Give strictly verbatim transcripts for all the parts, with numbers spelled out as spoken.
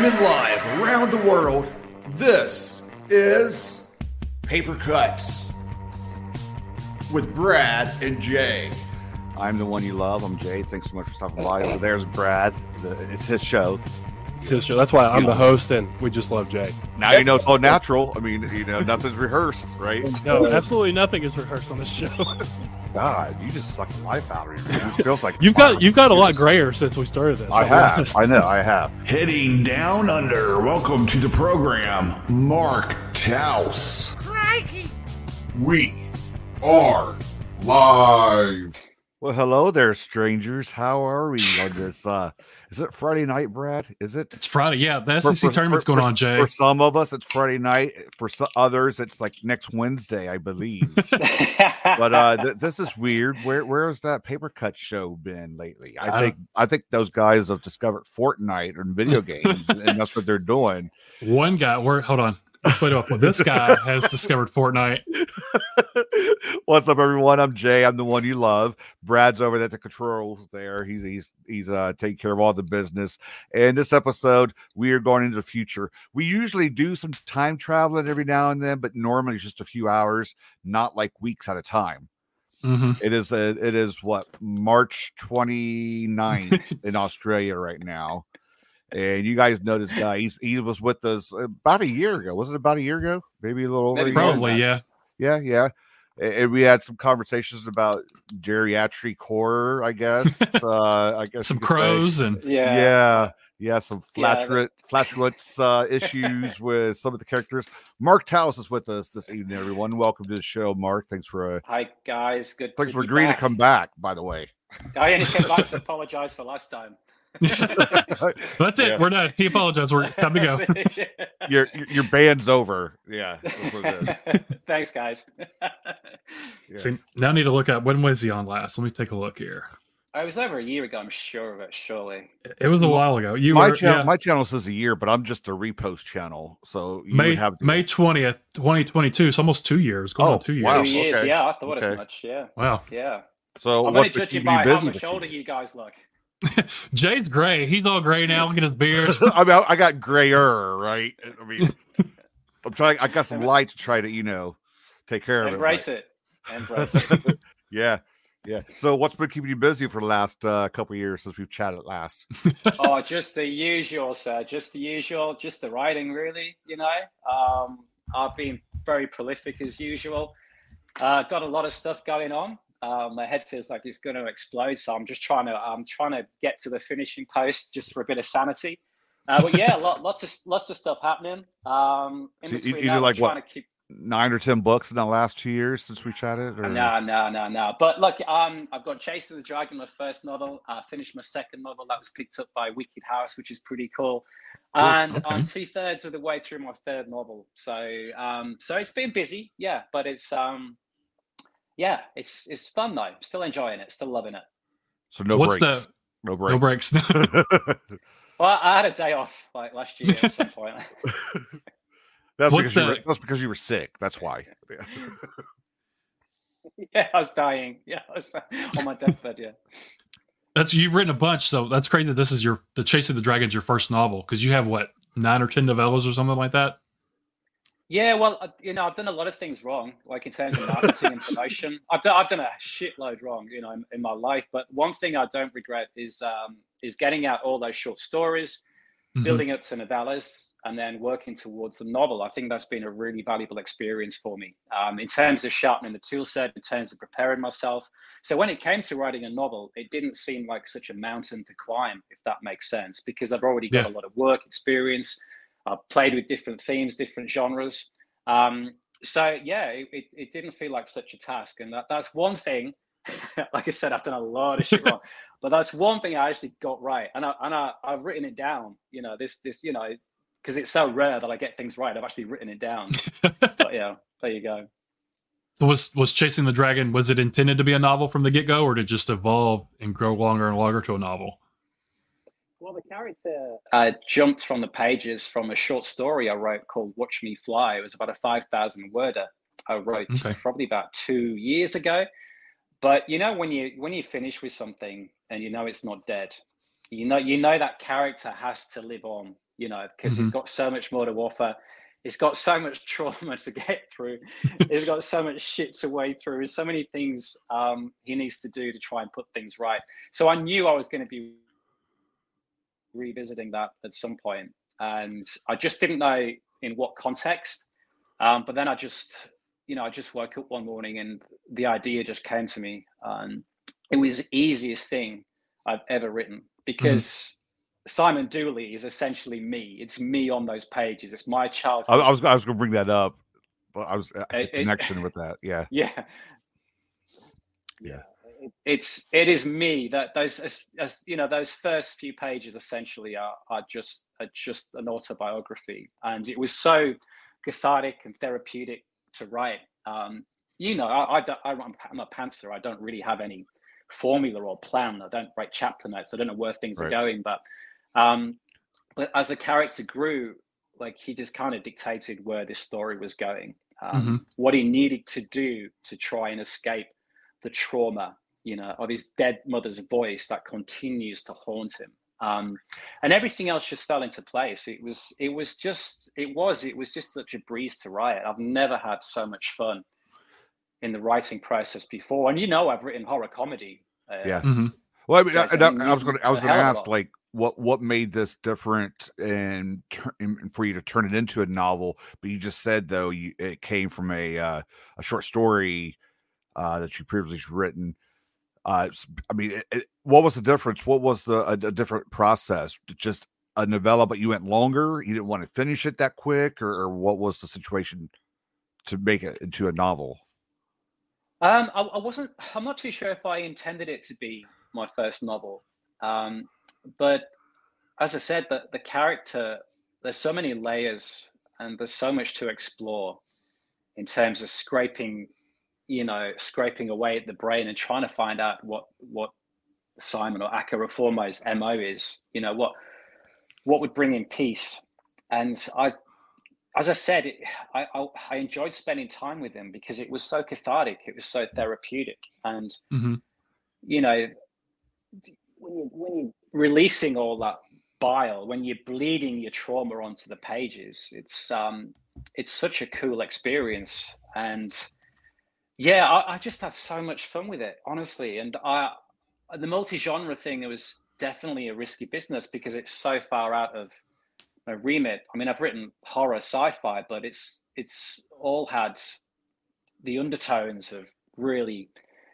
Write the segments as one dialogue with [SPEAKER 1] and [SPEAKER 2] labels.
[SPEAKER 1] Streaming live around the world, this is Paper Cuts with Brad and Jay.
[SPEAKER 2] I'm the one you love. I'm Jay. Thanks so much for stopping by. Over there's Brad. It's his show.
[SPEAKER 3] It's his show. That's why I'm the host, and we just love Jay.
[SPEAKER 2] Now you know it's all natural. I mean, you know, nothing's rehearsed, right?
[SPEAKER 3] No, absolutely nothing is rehearsed on this show.
[SPEAKER 2] God, you just suck the life out of me. It feels like
[SPEAKER 3] you've got you've got a lot grayer since we started this.
[SPEAKER 2] I have. I know. I have.
[SPEAKER 1] Heading down under. Welcome to the program, Mark Taus.
[SPEAKER 4] Crikey.
[SPEAKER 1] We are live.
[SPEAKER 2] Well, hello there, strangers. How are we on this? Uh, is it Friday night, Brad? Is it?
[SPEAKER 5] It's Friday. Yeah, the S E C for, tournament's for, going
[SPEAKER 2] for,
[SPEAKER 5] on, Jay.
[SPEAKER 2] For some of us, it's Friday night. For some others, it's like next Wednesday, I believe. But uh, th- this is weird. Where where has that Paper Cut show been lately? I, I think I think those guys have discovered Fortnite and video games, and that's what they're doing.
[SPEAKER 5] One guy. Where? Hold on. Wait up. This guy has discovered Fortnite.
[SPEAKER 2] What's up, everyone? I'm Jay. I'm the one you love. Brad's over at the controls there. He's he's he's uh taking care of all the business. And this episode, we are going into the future. We usually do some time traveling every now and then, but normally it's just a few hours, not like weeks at a time.
[SPEAKER 5] Mm-hmm.
[SPEAKER 2] It is a, it is what March twenty-ninth in Australia right now. And you guys know this guy. He's he was with us about a year ago. Was it about a year ago? Maybe a little over.
[SPEAKER 5] Maybe
[SPEAKER 2] a year
[SPEAKER 5] probably, yeah.
[SPEAKER 2] Yeah, yeah. And we had some conversations about geriatric horror, I guess. uh, I guess
[SPEAKER 5] some crows say. and
[SPEAKER 2] yeah, yeah, yeah. Some flatulent, yeah, flatulence uh, issues with some of the characters. Mark Taus is with us this evening, everyone. Welcome to the show, Mark. Thanks for uh,
[SPEAKER 6] hi guys. Good.
[SPEAKER 2] Thanks
[SPEAKER 6] to
[SPEAKER 2] for agreeing
[SPEAKER 6] back.
[SPEAKER 2] to come back. By the way,
[SPEAKER 6] I only came back to apologize for last time.
[SPEAKER 5] That's it. Yeah. We're done. He apologized. We're time to go.
[SPEAKER 2] yeah. Your your band's over. Yeah. That's what it is.
[SPEAKER 6] Thanks, guys.
[SPEAKER 5] yeah. See, now I need to look up when was he on last. Let me take a look here.
[SPEAKER 6] I was over a year ago. I'm sure of it. Surely
[SPEAKER 5] it was a while ago. You
[SPEAKER 2] my
[SPEAKER 5] were,
[SPEAKER 2] channel.
[SPEAKER 5] Yeah.
[SPEAKER 2] My channel says a year, but I'm just a repost channel. So you
[SPEAKER 5] May
[SPEAKER 2] would have to...
[SPEAKER 5] May twentieth, twenty twenty two. It's almost two years. Going
[SPEAKER 2] oh,
[SPEAKER 5] on two years.
[SPEAKER 2] Wow.
[SPEAKER 6] Two years.
[SPEAKER 2] Okay.
[SPEAKER 6] Yeah, I thought
[SPEAKER 2] okay.
[SPEAKER 6] as much. Yeah.
[SPEAKER 5] Wow.
[SPEAKER 6] Yeah.
[SPEAKER 2] So
[SPEAKER 6] I'm only judging by how much older you guys look.
[SPEAKER 5] Jay's gray. He's all gray now. Look at his beard.
[SPEAKER 2] I mean, I got grayer, right? I mean, I'm trying. I got some light to try to, you know, take care of
[SPEAKER 6] Embrace
[SPEAKER 2] it.
[SPEAKER 6] Embrace it. Embrace it.
[SPEAKER 2] yeah, yeah. So, what's been keeping you busy for the last uh, couple of years since we've chatted last?
[SPEAKER 6] Oh, just the usual, sir. Just the usual. Just the writing, really. You know, um, I've been very prolific as usual. Uh, got a lot of stuff going on. Um, my head feels like it's going to explode, so I'm just trying to I'm trying to get to the finishing post just for a bit of sanity. Uh, but yeah, lot, lots of lots of stuff happening. Um, in
[SPEAKER 2] so
[SPEAKER 6] between
[SPEAKER 2] you, you
[SPEAKER 6] that,
[SPEAKER 2] do like
[SPEAKER 6] trying
[SPEAKER 2] what,
[SPEAKER 6] to keep
[SPEAKER 2] nine or ten books in the last two years since we chatted? Or...
[SPEAKER 6] No, no, no, no. But look, um, I've got Chasing the Dragon, my first novel. I uh, finished my second novel that was picked up by Wicked House, which is pretty cool.
[SPEAKER 5] cool.
[SPEAKER 6] And
[SPEAKER 5] okay.
[SPEAKER 6] I'm two thirds of the way through my third novel. So, um, so it's been busy, yeah. But it's um. Yeah, it's it's fun though. Still enjoying it. Still loving it.
[SPEAKER 2] So no
[SPEAKER 5] so what's
[SPEAKER 2] breaks.
[SPEAKER 5] The,
[SPEAKER 2] no breaks.
[SPEAKER 5] No breaks.
[SPEAKER 6] Well, I had a day off like last year at some point.
[SPEAKER 2] that's
[SPEAKER 5] what's
[SPEAKER 2] because
[SPEAKER 5] the,
[SPEAKER 2] you were, that's because you were sick. That's why. Yeah,
[SPEAKER 6] yeah I was dying. Yeah, I was on my deathbed. Yeah.
[SPEAKER 5] That's you've written a bunch, so that's crazy that this is your the Chasing the Dragon's your first novel because you have what nine or ten novellas or something like that.
[SPEAKER 6] Yeah, well, you know, I've done a lot of things wrong, like in terms of marketing and promotion. I've done, I've done a shitload wrong, you know, in, in my life. But one thing I don't regret is um, is getting out all those short stories, mm-hmm. building up to novellas, and then working towards the novel. I think that's been a really valuable experience for me um, in terms of sharpening the tool set, in terms of preparing myself. So when it came to writing a novel, it didn't seem like such a mountain to climb, if that makes sense, because I've already got
[SPEAKER 5] yeah.
[SPEAKER 6] a lot of work experience. I've played with different themes, different genres. Um, so yeah, it, it, it didn't feel like such a task. And that, that's one thing, like I said, I've done a lot of shit wrong, but that's one thing I actually got right. And, I, and I, I've written it down, you know, this, this, you know, because it's so rare that I get things right. I've actually written it down. But yeah, there you go.
[SPEAKER 5] So was, was Chasing the Dragon, was it intended to be a novel from the get-go or did it just evolve and grow longer and longer to a novel?
[SPEAKER 6] Well, the character uh, jumped from the pages from a short story I wrote called Watch Me Fly. It was about a five thousand worder I wrote okay. probably about two years ago. But you know, when you when you finish with something and you know it's not dead, you know you know that character has to live on. you know, because
[SPEAKER 5] Mm-hmm.
[SPEAKER 6] he's got so much more to offer. He's got so much trauma to get through. He's got so much shit to wade through. There's so many things um, he needs to do to try and put things right. So I knew I was going to be revisiting that at some point, and I just didn't know in what context. Um, but then I just, you know, I just woke up one morning and the idea just came to me. Um, it was the easiest thing I've ever written because. Mm-hmm. Simon Dooley is essentially me. It's me on those pages. It's my childhood.
[SPEAKER 2] I, I was I was going to bring that up, but I was uh, the it, connection it, with that. Yeah,
[SPEAKER 6] yeah,
[SPEAKER 2] yeah.
[SPEAKER 6] It, it's it is me. That those as, as, you know those first few pages essentially are are just are just an autobiography, and it was so cathartic and therapeutic to write. Um, you know, I, I, I I'm a pantser. I don't really have any formula or plan. I don't write chapter notes. I don't know where things right. are going, but. Um, but as the character grew, like he just kind of dictated where this story was going, um, mm-hmm. what he needed to do to try and escape the trauma, you know, of his dead mother's voice that continues to haunt him. Um, and everything else just fell into place. It was, it was just, it was, it was just such a breeze to write. I've never had so much fun in the writing process before. And, you know, I've written horror comedy. Uh,
[SPEAKER 2] yeah. Mm-hmm. Well, I mean, I, I, I was going to, I was going to ask,
[SPEAKER 6] lot.
[SPEAKER 2] like, what what made this different and, and for you to turn it into a novel? But you just said though, you, it came from a uh, a short story uh, that you previously written. Uh, I mean, it, it, what was the difference? What was the a, a different process? Just a novella, but you went longer. You didn't want to finish it that quick, or, or what was the situation to make it into a novel?
[SPEAKER 6] Um, I, I wasn't. I'm not too sure if I intended it to be my first novel. Um, but as I said, the, the character, there's so many layers and there's so much to explore in terms of scraping, you know, scraping away at the brain and trying to find out what, what Simon or Aka Reformo's M O is, you know, what, what would bring him peace. And I, as I said, it, I, I, I enjoyed spending time with him because it was so cathartic. It was so therapeutic. And,
[SPEAKER 5] mm-hmm.
[SPEAKER 6] you know, when you when you're releasing all that bile, when you're bleeding your trauma onto the pages, it's um it's such a cool experience. And yeah, I, I just had so much fun with it, honestly. And I the multi-genre thing, it was definitely a risky business because it's so far out of my remit. I mean, I've written horror, sci-fi, but it's it's all had the undertones of really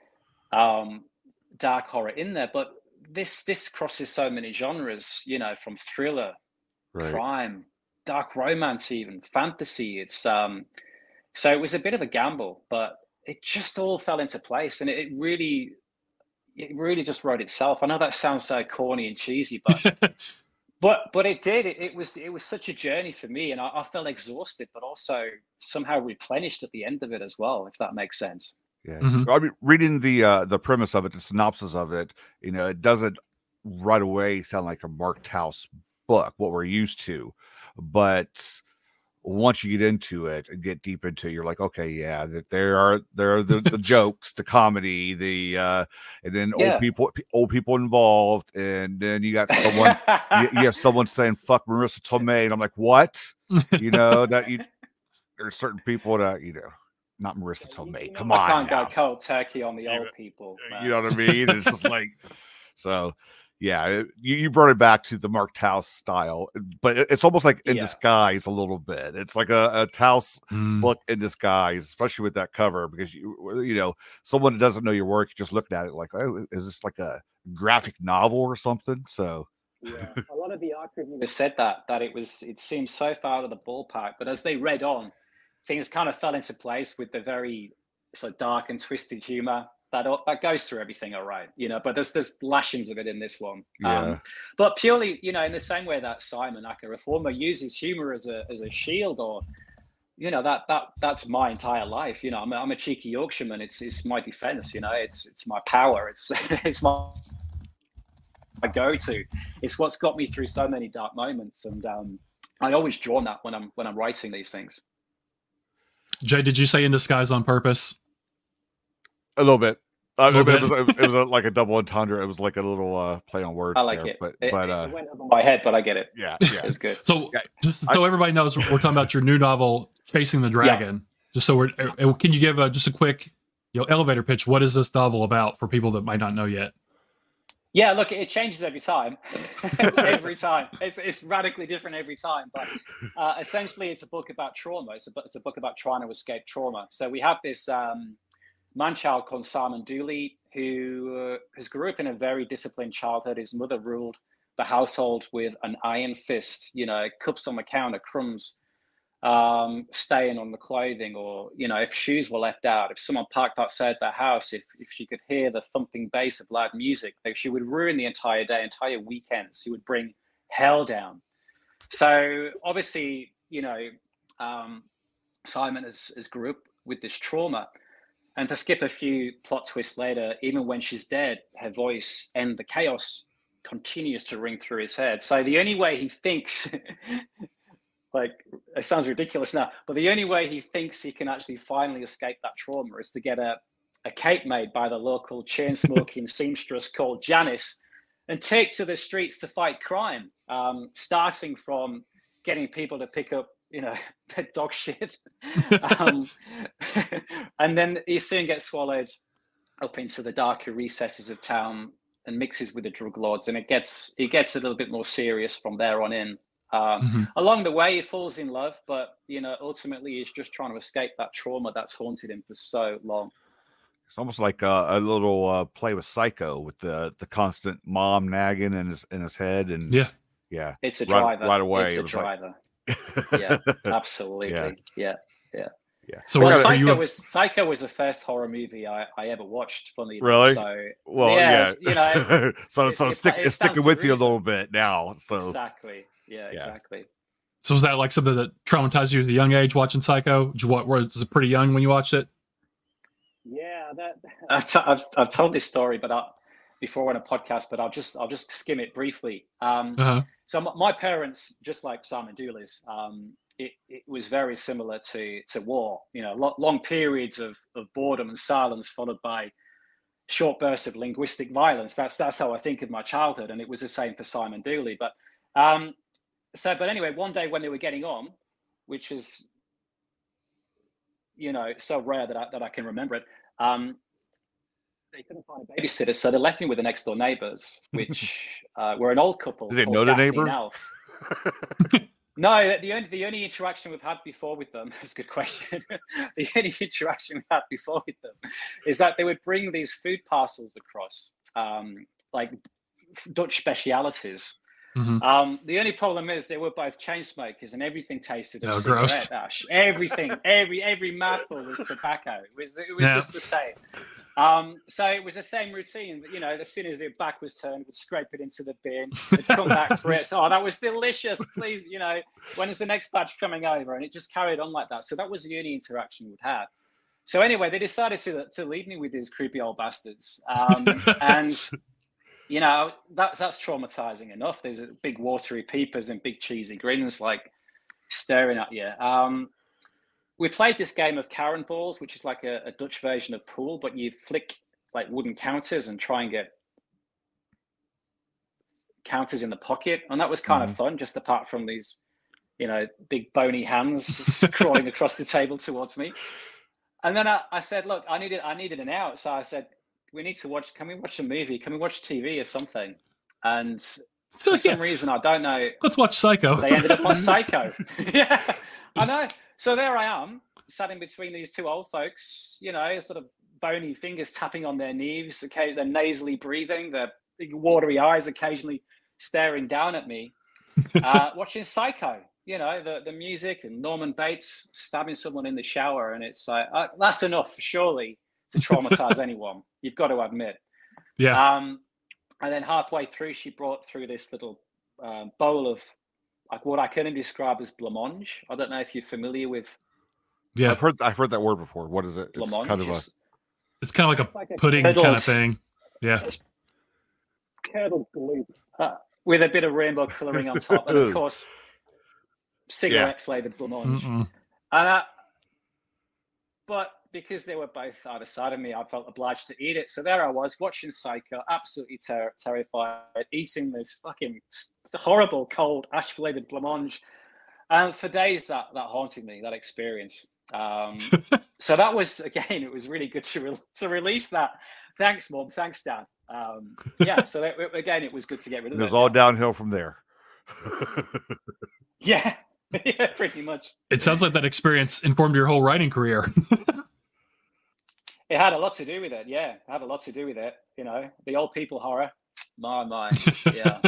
[SPEAKER 6] um dark horror in there, but this this crosses so many genres, you know, from thriller, right. crime, dark romance, even fantasy. It's um so it was a bit of a gamble, but it just all fell into place, and it, it really it really just wrote itself. I know that sounds so corny and cheesy, but but but it did. It, it was it was such a journey for me, and I, I felt exhausted, but also somehow replenished at the end of it as well, if that makes sense.
[SPEAKER 2] Yeah,
[SPEAKER 5] mm-hmm.
[SPEAKER 2] I mean, reading the uh, the premise of it, the synopsis of it, you know, it doesn't right away sound like a Mark Towse book, what we're used to. But once you get into it and get deep into it, you're like, okay, yeah, that there are there are the, the jokes, the comedy, the uh, and then
[SPEAKER 6] yeah.
[SPEAKER 2] old people, old people involved, and then you got someone, you, you have someone saying "fuck Marissa Tomei," and I'm like, what? You know that you there's certain people that you know. Not Marissa Tomei. Come on.
[SPEAKER 6] I can't
[SPEAKER 2] now.
[SPEAKER 6] go cold turkey on the
[SPEAKER 2] you
[SPEAKER 6] old
[SPEAKER 2] know,
[SPEAKER 6] people.
[SPEAKER 2] Man. You know what I mean? It's just like, so yeah, it, you, you brought it back to the Mark Towse style, but it, it's almost like in yeah. disguise a little bit. It's like a, a Towse mm. book in disguise, especially with that cover, because you, you know, someone that doesn't know your work, you just looking at it like, oh, is this like a graphic novel or something? So
[SPEAKER 6] yeah, a lot of the art reviewers said that, that it was, it seemed so far out of the ballpark, but as they read on, things kind of fell into place with the very sort of dark and twisted humor that that goes through everything, all right, you know. But there's there's lashings of it in this one.
[SPEAKER 2] Yeah.
[SPEAKER 6] Um, but purely, you know, in the same way that Simon Aka Reformo uses humor as a as a shield, or you know, that that that's my entire life. You know, I'm a, I'm a cheeky Yorkshireman. It's it's my defense. You know, it's it's my power. It's it's my my go-to. It's what's got me through so many dark moments, and um, I always draw on that when I'm when I'm writing these things.
[SPEAKER 5] Jay, did you say in disguise on purpose?
[SPEAKER 2] A little bit. Uh, it,
[SPEAKER 5] little
[SPEAKER 2] was, it was a, like a double entendre. It was like a little uh, play on words.
[SPEAKER 6] I like
[SPEAKER 2] there,
[SPEAKER 6] it.
[SPEAKER 2] but
[SPEAKER 6] it,
[SPEAKER 2] but
[SPEAKER 6] it
[SPEAKER 2] uh,
[SPEAKER 6] went over my head, but I get it.
[SPEAKER 2] yeah, yeah.
[SPEAKER 6] It's good.
[SPEAKER 5] So
[SPEAKER 2] Yeah.
[SPEAKER 5] just so everybody knows, we're talking about your new novel, Chasing the Dragon. Just so we're, uh, can you give uh, just a quick, you know, elevator pitch? What is this novel about for people that might not know yet?
[SPEAKER 6] Yeah, look, it changes every time. every time. It's, it's radically different every time. But uh, essentially, it's a book about trauma. It's a, it's a book about trying to escape trauma. So we have this um, man-child called Simon Dooley, who uh, has grew up in a very disciplined childhood. His mother ruled the household with an iron fist, you know, cups on the counter, crumbs um staying on the clothing, or you know, if shoes were left out, if someone parked outside their house, if if she could hear the thumping bass of loud music, like, she would ruin the entire day, entire weekends. She would bring hell down. So obviously, you know, um Simon has, has grew up with this trauma, and to skip a few plot twists later, even when she's dead, her voice and the chaos continues to ring through his head. So the only way he thinks like, it sounds ridiculous now, but the only way he thinks he can actually finally escape that trauma is to get a, a cape made by the local chain smoking seamstress called Janice and take to the streets to fight crime, um, starting from getting people to pick up, you know, dog shit. um, and then he soon gets swallowed up into the darker recesses of town and mixes with the drug lords, and it gets it gets a little bit more serious from there on in. Um,
[SPEAKER 5] Mm-hmm.
[SPEAKER 6] Along the way, he falls in love, but you know, ultimately, he's just trying to escape that trauma that's haunted him for so long.
[SPEAKER 2] It's almost like uh, a little uh, play with Psycho, with the the constant mom nagging in his in his head, and
[SPEAKER 5] Yeah.
[SPEAKER 2] yeah,
[SPEAKER 6] It's a
[SPEAKER 2] right,
[SPEAKER 6] driver.
[SPEAKER 2] right away.
[SPEAKER 6] It's a
[SPEAKER 2] it was like-
[SPEAKER 6] driver. Yeah, absolutely.
[SPEAKER 2] Yeah.
[SPEAKER 6] Yeah, yeah.
[SPEAKER 2] yeah.
[SPEAKER 5] So
[SPEAKER 6] Well,
[SPEAKER 5] are
[SPEAKER 6] Psycho
[SPEAKER 5] you?
[SPEAKER 6] was Psycho was the first horror movie I, I ever watched. Funnily enough.
[SPEAKER 2] Really?
[SPEAKER 6] So
[SPEAKER 2] Well,
[SPEAKER 6] yeah,
[SPEAKER 2] yeah,
[SPEAKER 6] you know,
[SPEAKER 2] so
[SPEAKER 6] it-
[SPEAKER 2] so
[SPEAKER 6] it-
[SPEAKER 2] stick
[SPEAKER 6] it
[SPEAKER 2] it's
[SPEAKER 6] stands
[SPEAKER 2] sticking
[SPEAKER 6] to
[SPEAKER 2] with you a
[SPEAKER 6] reason.
[SPEAKER 2] little bit now. So
[SPEAKER 6] exactly. Yeah,
[SPEAKER 2] Yeah.
[SPEAKER 6] exactly.
[SPEAKER 5] So was that like something that traumatized you at a young age watching Psycho? Did you, what was it pretty young when you watched it?
[SPEAKER 6] Yeah, that I've, t- I've I've told this story, but I, before on a podcast, but I'll just I'll just skim it briefly. Um,
[SPEAKER 5] Uh-huh.
[SPEAKER 6] So my, my parents, just like Simon Dooley's, um, it, it was very similar to to war. You know, lo- long periods of, of boredom and silence followed by short bursts of linguistic violence. That's that's how I think of my childhood, and it was the same for Simon Dooley. But um, so, but anyway, one day when they were getting on, which is, you know, so rare that I, that I can remember it. Um, they couldn't find a babysitter, so they left me with the next door neighbors, which uh, were an old couple.
[SPEAKER 2] Did they
[SPEAKER 6] called
[SPEAKER 2] know the
[SPEAKER 6] Daphne
[SPEAKER 2] neighbor?
[SPEAKER 6] and Alf. No, the only the only interaction we've had before with them is a good question. The only interaction we've had before with them is that they would bring these food parcels across, um, like Dutch specialities.
[SPEAKER 5] Mhm.
[SPEAKER 6] Um, the only problem is they were both chain smokers, and everything tasted of
[SPEAKER 5] Oh,
[SPEAKER 6] cigarette
[SPEAKER 5] gross.
[SPEAKER 6] ash. Everything, every every mouthful was tobacco. It was it was
[SPEAKER 5] Yeah.
[SPEAKER 6] just the same. Um, so it was the same routine. You know, as soon as their back was turned, would scrape it into the bin, they'd come back for it. Oh, that was delicious. Please, you know, when is the next batch coming over? And it just carried on like that. So that was the only interaction we'd had. So anyway, they decided to to leave me with these creepy old bastards, um, and you know that's that's traumatizing enough. There's a big watery peepers and big cheesy grins like staring at you. Um, we played this game of Karen balls, which is like a, a Dutch version of pool, but you flick like wooden counters and try and get counters in the pocket, and that was kind
[SPEAKER 2] Mhm.
[SPEAKER 6] of fun. Just apart from these, you know, big bony hands crawling across the table towards me. And then I, I said, look, I needed I needed an out. So I said, we need to watch, can we watch a movie? Can we watch T V or something? And
[SPEAKER 5] So,
[SPEAKER 6] for
[SPEAKER 5] yeah,
[SPEAKER 6] some reason, I don't know,
[SPEAKER 5] let's watch Psycho.
[SPEAKER 6] they ended up on Psycho. Yeah, I know. So there I am, sat in between these two old folks, you know, sort of bony fingers tapping on their knees, okay, they're nasally breathing, their big watery eyes occasionally staring down at me, uh, watching Psycho. You know, the, the music and Norman Bates stabbing someone in the shower. And it's like, uh, that's enough, surely, to traumatize anyone. You've got to admit.
[SPEAKER 5] Yeah.
[SPEAKER 6] Um, and then halfway through, she brought through this little um, bowl of like what I can only describe as blancmange. I don't know if you're familiar with
[SPEAKER 5] Yeah.
[SPEAKER 2] I've heard I've heard that word before. What is it? It's
[SPEAKER 6] blancmange.
[SPEAKER 2] kind of a
[SPEAKER 6] It's
[SPEAKER 5] It's kind of like
[SPEAKER 6] It's
[SPEAKER 5] a
[SPEAKER 6] like a
[SPEAKER 5] pudding kind of
[SPEAKER 6] curdled-
[SPEAKER 5] thing. Yeah.
[SPEAKER 6] curdled glue uh, with a bit of rainbow coloring on top, and of course, cigarette flavored blancmange.
[SPEAKER 5] Mm-mm.
[SPEAKER 6] And uh, but because they were both either side of me, I felt obliged to eat it. So there I was watching Psycho, absolutely ter- terrified, eating this fucking horrible cold ash flavored blancmange. And for days that that haunted me, that experience. Um, so that was, again, it was really good to re- to release that. Thanks, Mom. Thanks, Dad. Um, yeah. So that, again, it was good to get rid of
[SPEAKER 2] it.
[SPEAKER 6] it.
[SPEAKER 2] It was all downhill from there.
[SPEAKER 6] Yeah. Yeah, pretty much.
[SPEAKER 5] It sounds like that experience informed your whole writing career.
[SPEAKER 6] It had a lot to do with it. Yeah, it had a lot to do with it. You know, the old people horror. My, my. Yeah.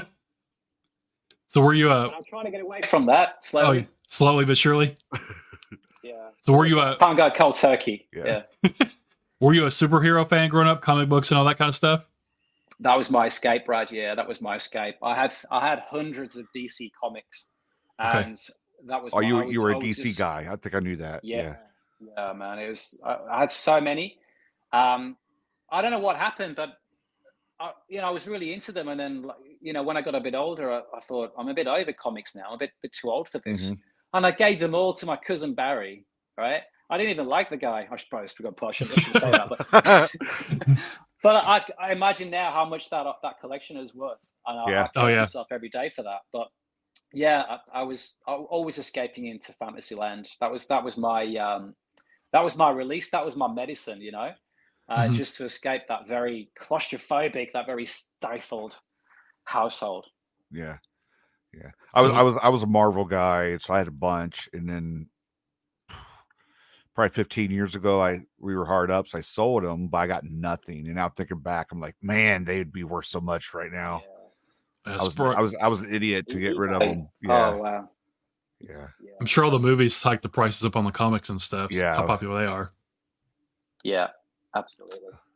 [SPEAKER 5] So were you a?
[SPEAKER 6] But I'm trying to get away from that slowly.
[SPEAKER 5] Oh, slowly but surely.
[SPEAKER 6] Yeah.
[SPEAKER 5] So were you a?
[SPEAKER 6] Can't go cold turkey.
[SPEAKER 2] Yeah.
[SPEAKER 6] Yeah.
[SPEAKER 5] Were you a superhero fan growing up, comic books and all that kind of stuff?
[SPEAKER 6] That was my escape, Brad. Yeah, that was my escape. I had I had hundreds of D C comics, and
[SPEAKER 5] Okay.
[SPEAKER 6] that was.
[SPEAKER 2] Oh,
[SPEAKER 6] my,
[SPEAKER 2] you
[SPEAKER 6] I was-
[SPEAKER 2] you were
[SPEAKER 6] I
[SPEAKER 2] a
[SPEAKER 6] was
[SPEAKER 2] D C
[SPEAKER 6] just-
[SPEAKER 2] guy. I think I knew that.
[SPEAKER 6] Yeah,
[SPEAKER 2] Yeah.
[SPEAKER 6] yeah, man. It was. I, I had so many. Um, I don't know what happened, but I, you know, I was really into them, and then like, you know, when I got a bit older, I, I thought I'm a bit over comics now. I'm a bit bit too old for this,
[SPEAKER 2] Mhm.
[SPEAKER 6] and I gave them all to my cousin Barry. Right. I didn't even like the guy. I should probably speak on I shouldn't, I shouldn't say that, but but I, I imagine now how much that that collection is worth, and I,
[SPEAKER 2] Yeah.
[SPEAKER 6] I curse
[SPEAKER 5] Oh, yeah.
[SPEAKER 6] myself every day for that. But yeah, I, I was I, always escaping into Fantasyland. That was that was my um, that was my release. That was my medicine. You know, uh,
[SPEAKER 5] Mhm.
[SPEAKER 6] just to escape that very claustrophobic, that very stifled household.
[SPEAKER 2] Yeah. Yeah. I was
[SPEAKER 5] So-
[SPEAKER 2] I was I was a Marvel guy, so I had a bunch, and then probably fifteen years ago, I we were hard up, so I sold them, but I got nothing. And now thinking back, I'm like, man, they'd be worth so much right now.
[SPEAKER 5] Uh,
[SPEAKER 2] I was
[SPEAKER 5] sport-
[SPEAKER 2] I was I was an idiot to get rid of
[SPEAKER 6] Yeah.
[SPEAKER 2] them. Yeah.
[SPEAKER 6] Oh wow.
[SPEAKER 2] Yeah.
[SPEAKER 6] Yeah.
[SPEAKER 5] I'm sure all the movies hike the prices up on the comics and stuff.
[SPEAKER 2] Yeah.
[SPEAKER 5] How popular they are.
[SPEAKER 6] Yeah. Absolutely.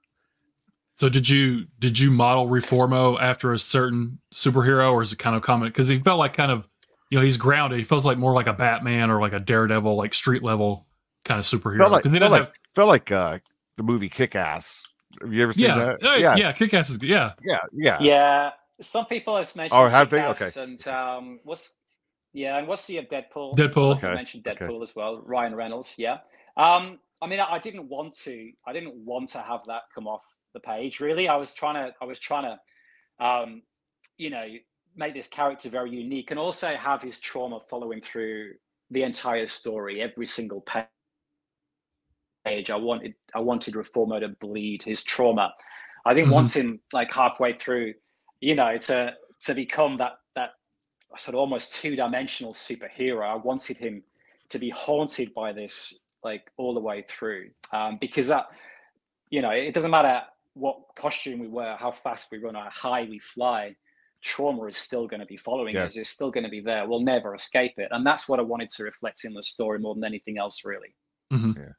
[SPEAKER 5] So did you did you model Reformo after a certain superhero, or is it kind of common? Because he felt like kind of, you know, he's grounded. He feels like more like a Batman or like a Daredevil, like street level kind of superhero.
[SPEAKER 2] Felt like,
[SPEAKER 5] 'Cause he
[SPEAKER 2] felt
[SPEAKER 5] doesn't
[SPEAKER 2] like, felt like uh, the movie Kick Ass. Have you ever seen
[SPEAKER 5] yeah,
[SPEAKER 2] that?
[SPEAKER 5] yeah,
[SPEAKER 2] yeah,
[SPEAKER 5] yeah. Kick-Ass is good. Yeah,
[SPEAKER 2] yeah, yeah.
[SPEAKER 6] Yeah, some people have mentioned.
[SPEAKER 2] Oh, have they?
[SPEAKER 6] Kick-Ass And um, what's yeah, and what's the uh, Deadpool?
[SPEAKER 5] Deadpool.
[SPEAKER 6] I
[SPEAKER 2] Okay,
[SPEAKER 6] mentioned Deadpool
[SPEAKER 2] okay.
[SPEAKER 6] as well. Ryan Reynolds. Yeah. Um, I mean, I, I didn't want to. I didn't want to have that come off the page. Really, I was trying to. I was trying to, um, you know, make this character very unique, and also have his trauma follow him through the entire story, every single page. I wanted. I wanted Reformo to bleed his trauma. I didn't
[SPEAKER 5] Mhm.
[SPEAKER 6] want him like halfway through, you know, to to become that that sort of almost two dimensional superhero. I wanted him to be haunted by this like all the way through, um, because that, you know, it doesn't matter what costume we wear, how fast we run, how high we fly. Trauma is still going to be following
[SPEAKER 2] Yeah.
[SPEAKER 6] us. It's still going to be there. We'll never escape it, and that's what I wanted to reflect in the story more than anything else, really.
[SPEAKER 5] Mhm.
[SPEAKER 2] Yeah.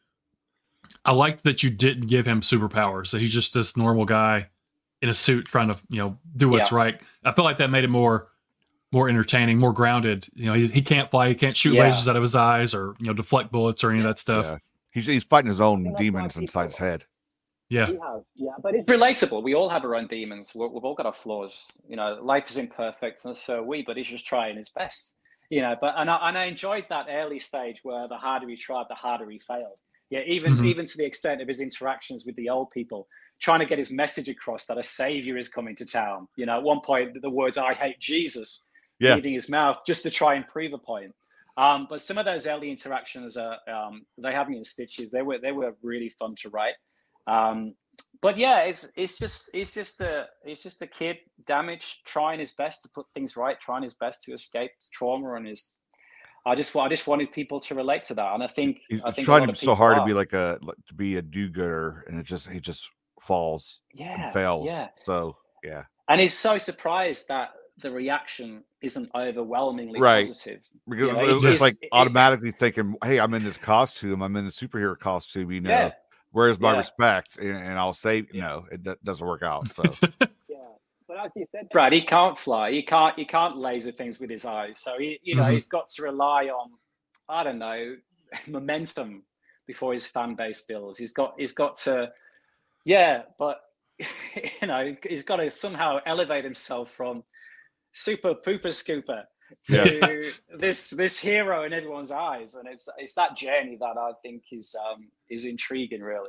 [SPEAKER 5] I liked that you didn't give him superpowers. So he's just this normal guy in a suit trying to, you know, do what's
[SPEAKER 6] Yeah.
[SPEAKER 5] right. I feel like that made it more, more entertaining, more grounded. You know, he, he can't fly, he can't shoot
[SPEAKER 6] Yeah.
[SPEAKER 5] lasers out of his eyes, or you know, deflect bullets or any of that stuff.
[SPEAKER 2] Yeah. He's he's fighting his own
[SPEAKER 6] think that's why
[SPEAKER 2] demons
[SPEAKER 6] people-
[SPEAKER 2] inside his head.
[SPEAKER 5] Yeah,
[SPEAKER 6] We have, yeah, but it's relatable. We all have our own demons. We're, we've all got our flaws. You know, life is imperfect, and so are we. But he's just trying his best. You know, but and I, and I enjoyed that early stage where the harder he tried, the harder he failed. Yeah, even
[SPEAKER 5] Mhm.
[SPEAKER 6] even to the extent of his interactions with the old people, trying to get his message across that a savior is coming to town. You know, at one point the words "I hate Jesus"
[SPEAKER 2] Yeah.
[SPEAKER 6] leaving his mouth just to try and prove a point. Um, but some of those early interactions, are, um, they have me in stitches. They were they were really fun to write. Um, but yeah, it's it's just it's just a it's just a kid damaged, trying his best to put things right, trying his best to escape his trauma and his. I just I just wanted people to relate to that, and I think
[SPEAKER 2] He's,
[SPEAKER 6] I
[SPEAKER 2] he's
[SPEAKER 6] think a
[SPEAKER 2] trying
[SPEAKER 6] lot
[SPEAKER 2] to
[SPEAKER 6] of
[SPEAKER 2] so
[SPEAKER 6] people
[SPEAKER 2] hard to
[SPEAKER 6] are.
[SPEAKER 2] be like a like, to be a do-gooder, and it just he just falls
[SPEAKER 6] yeah
[SPEAKER 2] and fails.
[SPEAKER 6] yeah,
[SPEAKER 2] So yeah,
[SPEAKER 6] and he's so surprised that the reaction isn't overwhelmingly
[SPEAKER 2] Right.
[SPEAKER 6] positive.
[SPEAKER 2] because
[SPEAKER 6] You know,
[SPEAKER 2] it-
[SPEAKER 6] it
[SPEAKER 2] it's
[SPEAKER 6] just-
[SPEAKER 2] like
[SPEAKER 6] it-
[SPEAKER 2] automatically thinking, hey, I'm in this costume, I'm in the superhero costume, you know.
[SPEAKER 6] Yeah,
[SPEAKER 2] Where's my
[SPEAKER 6] Yeah.
[SPEAKER 2] respect? And, and I'll say,
[SPEAKER 6] Yeah.
[SPEAKER 2] no, it do- doesn't work out. So
[SPEAKER 6] yeah. But as you said, Brad, he can't fly. He can't. He can't laser things with his eyes. So he, you know,
[SPEAKER 5] Mhm.
[SPEAKER 6] he's got to rely on, I don't know, momentum before his fan base builds. He's got. He's got to. Yeah, but you know, he's got to somehow elevate himself from super pooper scooper to this this hero in everyone's eyes, and it's it's that journey that I think is um is intriguing, really.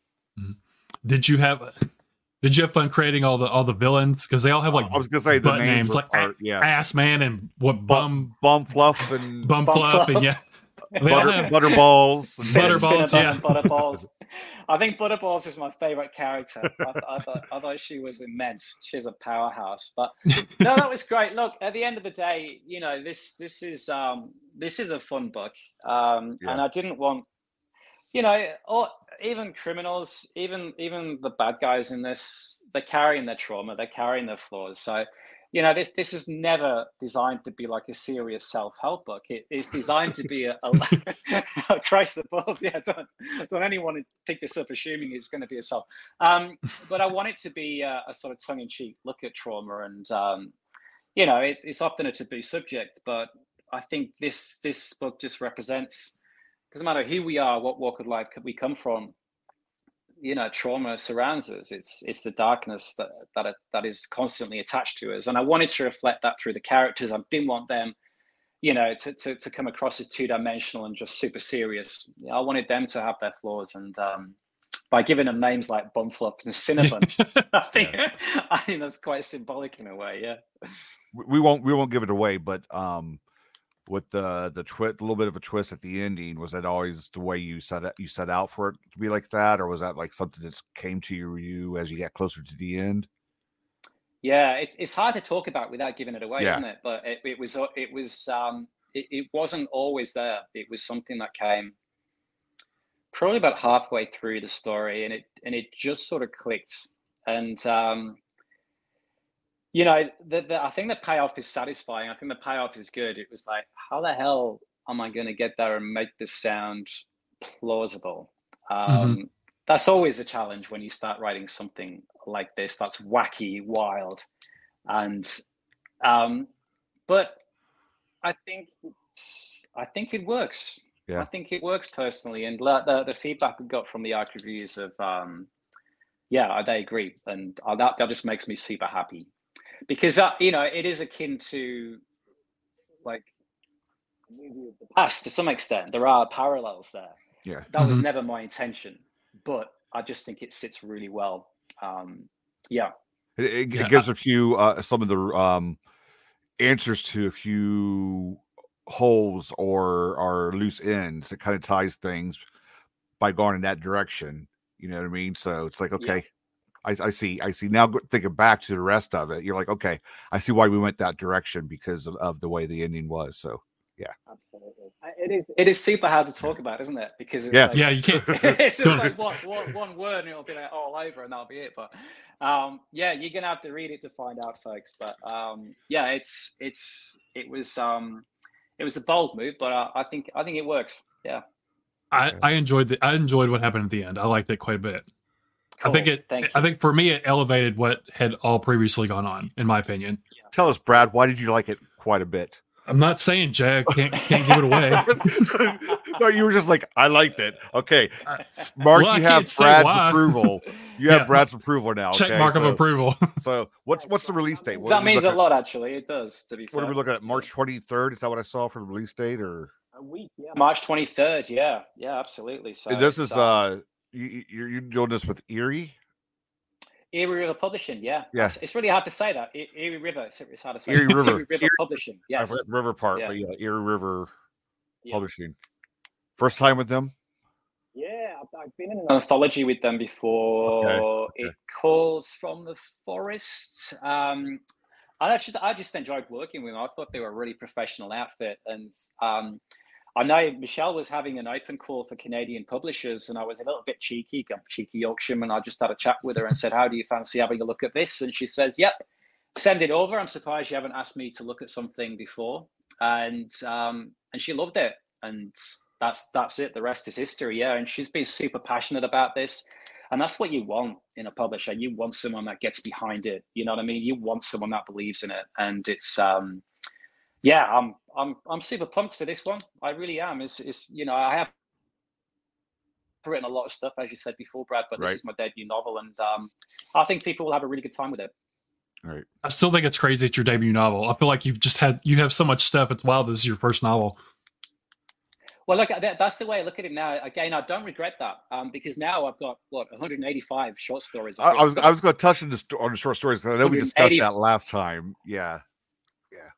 [SPEAKER 5] Did you have did you have fun creating all the all the villains, because they all have like
[SPEAKER 2] I was gonna say the
[SPEAKER 5] butt
[SPEAKER 2] names,
[SPEAKER 5] names, like
[SPEAKER 2] are,
[SPEAKER 5] a-
[SPEAKER 2] yeah,
[SPEAKER 5] ass man and what bum
[SPEAKER 2] bum fluff and
[SPEAKER 5] bum
[SPEAKER 6] Bum
[SPEAKER 5] fluff
[SPEAKER 6] fluff.
[SPEAKER 5] and yeah, they all
[SPEAKER 2] butter,
[SPEAKER 5] have,
[SPEAKER 2] butterballs. and-
[SPEAKER 5] Butterballs,
[SPEAKER 6] Cinnabon
[SPEAKER 5] yeah.
[SPEAKER 6] and Butterballs. I think Butterballs is my favorite character. I, I thought I thought she was immense. She's a powerhouse. But no, that was great. Look, at the end of the day, you know, this this is um this is a fun book, um,
[SPEAKER 2] Yeah.
[SPEAKER 6] and I didn't want, you know, or even criminals, even even the bad guys in this, they're carrying their trauma, they're carrying their flaws. So, you know, this this is never designed to be like a serious self-help book. It is designed to be a, a Christ above. Yeah, don't don't anyone pick this up assuming it's going to be a self. Um, but I want it to be a, a sort of tongue-in-cheek look at trauma, and um, you know, it's it's often a taboo subject, but I think this this book just represents. Doesn't matter who we are, what walk of life we come from. You know, trauma surrounds us. It's it's the darkness that that that is constantly attached to us, and I wanted to reflect that through the characters. I didn't want them, you know, to to, to come across as two dimensional and just super serious. I wanted them to have their flaws, and um, by giving them names like Bumfluff and Cinnabon, I think I think that's quite symbolic in a way. Yeah.
[SPEAKER 2] we we won't we won't give it away, but um, with the the twist, a little bit of a twist at the ending, was that always the way you set it, you set out for it to be like that, or was that like something that came to you, you as you get closer to the end?
[SPEAKER 6] Yeah, it's it's hard to talk about without giving it away,
[SPEAKER 2] Yeah.
[SPEAKER 6] isn't it? But it, it was it was um it, it wasn't always there. It was something that came probably about halfway through the story, and it and it just sort of clicked. And um you know, the, the I think the payoff is satisfying. I think the payoff is good. It was like, how the hell am I going to get there and make this sound plausible? Um, That's always a challenge when you start writing something like this. That's wacky, wild, and um, but I think it's, I think it works.
[SPEAKER 2] Yeah.
[SPEAKER 6] I think it works personally, and la- the the feedback we got from the ARC reviews of um, yeah, they agree, and uh, that that just makes me super happy. Because uh, you know, it is akin to like a movie of the past to some extent. There are parallels there.
[SPEAKER 2] Yeah.
[SPEAKER 6] That was
[SPEAKER 5] Mhm.
[SPEAKER 6] never my intention, but I just think it sits really well. Um, yeah,
[SPEAKER 2] It, it,
[SPEAKER 5] Yeah,
[SPEAKER 2] it gives a few uh, some of the um answers to a few holes or or loose ends. It kind of ties things by going in that direction. You know what I mean? So it's like, okay, I, I see, I see. Now go- thinking back to the rest of it, you're like, okay, I see why we went that direction because of, of the way the ending was. So
[SPEAKER 6] absolutely. It is. It is super hard to talk about, isn't it? Because it's
[SPEAKER 2] Yeah.
[SPEAKER 6] like,
[SPEAKER 5] Yeah, you can't.
[SPEAKER 6] it's just
[SPEAKER 5] Don't-
[SPEAKER 6] like one, one, one word, and it'll be like all over, and that'll be it. But um, yeah, you're gonna have to read it to find out, folks. But um, yeah, it's it's it was um, it was a bold move, but I, I think I think it works. Yeah,
[SPEAKER 5] I, I enjoyed the I enjoyed what happened at the end. I liked it quite a bit. I think
[SPEAKER 6] Cool.
[SPEAKER 5] it.
[SPEAKER 6] Thank
[SPEAKER 5] I
[SPEAKER 6] you.
[SPEAKER 5] think for me, it elevated what had all previously gone on, in my opinion.
[SPEAKER 2] tell us, Brad, why did you like it quite a bit?
[SPEAKER 5] I'm not saying Jack can't can't give it away.
[SPEAKER 2] No, you were just like, I liked it. Okay, Mark,
[SPEAKER 5] Well, I
[SPEAKER 2] you have
[SPEAKER 5] can't say
[SPEAKER 2] Brad's
[SPEAKER 5] why.
[SPEAKER 2] approval. You have
[SPEAKER 5] Yeah.
[SPEAKER 2] Brad's approval now.
[SPEAKER 5] Check
[SPEAKER 2] okay?
[SPEAKER 5] mark of
[SPEAKER 2] so,
[SPEAKER 5] approval.
[SPEAKER 2] So what's what's the release date? What
[SPEAKER 6] that
[SPEAKER 2] are we
[SPEAKER 6] means a
[SPEAKER 2] looking-
[SPEAKER 6] lot, actually. It does. To be
[SPEAKER 2] What
[SPEAKER 6] fair.
[SPEAKER 2] are we looking at? March twenty-third? Is that what I saw for the release date? Or
[SPEAKER 6] A week, yeah. March twenty-third. Yeah, yeah, absolutely. So
[SPEAKER 2] this
[SPEAKER 6] it's,
[SPEAKER 2] is
[SPEAKER 6] um,
[SPEAKER 2] uh, you, you're you're doing this with Erie?
[SPEAKER 6] Erie River Publishing. Yeah,
[SPEAKER 2] Yeah.
[SPEAKER 6] It's- It's really hard to say that. E- Erie River. It's, it's hard to say.
[SPEAKER 2] Erie River.
[SPEAKER 6] Erie River
[SPEAKER 2] Erie-
[SPEAKER 6] Publishing.
[SPEAKER 2] I
[SPEAKER 6] Yes.
[SPEAKER 2] forgot the River part,
[SPEAKER 6] Yeah.
[SPEAKER 2] but yeah, Erie River
[SPEAKER 6] Yeah.
[SPEAKER 2] Publishing. First time with them?
[SPEAKER 6] Yeah, I've, I've been in an anthology with them before.
[SPEAKER 2] Okay, okay.
[SPEAKER 6] It calls From the Forest. Um, I actually, I just enjoyed working with them. I thought they were a really professional outfit, and um, I know Michelle was having an open call for Canadian publishers, and I was a little bit cheeky, I'm cheeky Yorkshireman. I just had a chat with her and said, "How do you fancy having a look at this?" And she says, "Yep, send it over. I'm surprised you haven't asked me to look at something before." And um, and she loved it, and that's that's it. The rest is history. Yeah, and she's been super passionate about this, and that's what you want in a publisher. You want someone that gets behind it. You know what I mean? You want someone that believes in it, and it's um, yeah, I'm I'm I'm super pumped for this one. I really am. It's it's you know I have written a lot of stuff, as you said before, Brad, but
[SPEAKER 2] Right.
[SPEAKER 6] this is my debut novel, and um, I think people will have a really good time with it.
[SPEAKER 2] Right.
[SPEAKER 5] I still think it's crazy it's your debut novel. I feel like you've just had you have so much stuff. It's wild. This is your first novel.
[SPEAKER 6] Well, look, that, that's the way I look at it now. Again, I don't regret that um, because now I've got what one hundred eighty-five short stories.
[SPEAKER 2] I, I was I was going to touch on, this, on the short stories because I know we discussed that last time. Yeah, yeah.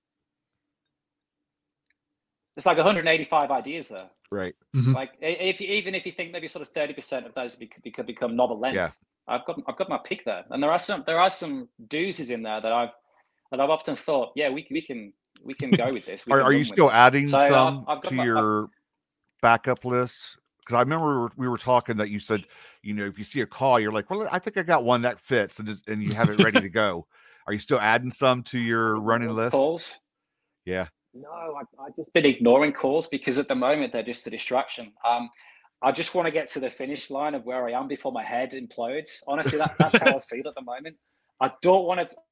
[SPEAKER 6] It's like one hundred eighty-five ideas there.
[SPEAKER 2] Right.
[SPEAKER 5] Mm-hmm.
[SPEAKER 6] Like if you, even if you think maybe sort of thirty percent of those could, could become novel length,
[SPEAKER 2] yeah.
[SPEAKER 6] I've got I've got my pick there, and there are some there are some doozies in there that I've that I've often thought, yeah, we we can we can go with this. We
[SPEAKER 2] are are you still
[SPEAKER 6] this.
[SPEAKER 2] adding
[SPEAKER 6] so
[SPEAKER 2] some
[SPEAKER 6] I've, I've
[SPEAKER 2] to
[SPEAKER 6] my,
[SPEAKER 2] your
[SPEAKER 6] I've,
[SPEAKER 2] backup lists? Because I remember we were, we were talking that you said, you know, if you see a call, you're like, well, I think I got one that fits, and just, and you have it ready to go. Are you still adding some to your running list?
[SPEAKER 6] Calls?
[SPEAKER 2] Yeah.
[SPEAKER 6] No, I, I just been ignoring calls because at the moment they're just a distraction. Um, I just want to get to the finish line of where I am before my head implodes. Honestly, that, that's how I feel at the moment. I don't want to.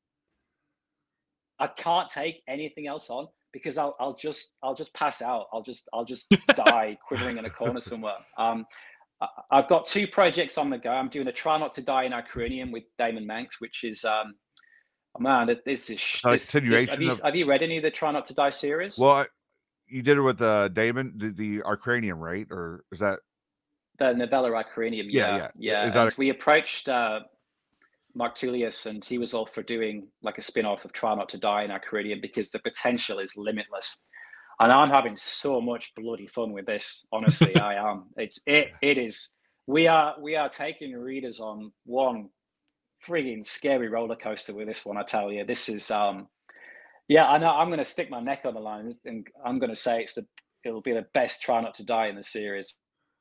[SPEAKER 6] I can't take anything else on because I'll, I'll just, I'll just pass out. I'll just, I'll just die quivering in a corner somewhere. Um, I, I've got two projects on the go. I'm doing a Try Not to Die in Acronym with Damon Manx, which is, um, oh man, this, this is this, this, have, you, of, have you read any of the Try Not to Die series?
[SPEAKER 2] Well, I, you did it with uh, Damon, the, the Arcranium, right? Or is that
[SPEAKER 6] the novella Arcranium?
[SPEAKER 2] Yeah,
[SPEAKER 6] yeah,
[SPEAKER 2] yeah.
[SPEAKER 6] yeah.
[SPEAKER 2] Is that a...
[SPEAKER 6] We approached uh, Mark Tullius, and he was all for doing like a spin-off of Try Not to Die in Arcranium because the potential is limitless. And I'm having so much bloody fun with this. Honestly, I am. It's it. It is. We are we are taking readers on one frigging scary roller coaster with this one. I tell you, this is. um Yeah, I know. I'm going to stick my neck on the line, and I'm going to say it's the. It'll be the best Try Not to Die in the series.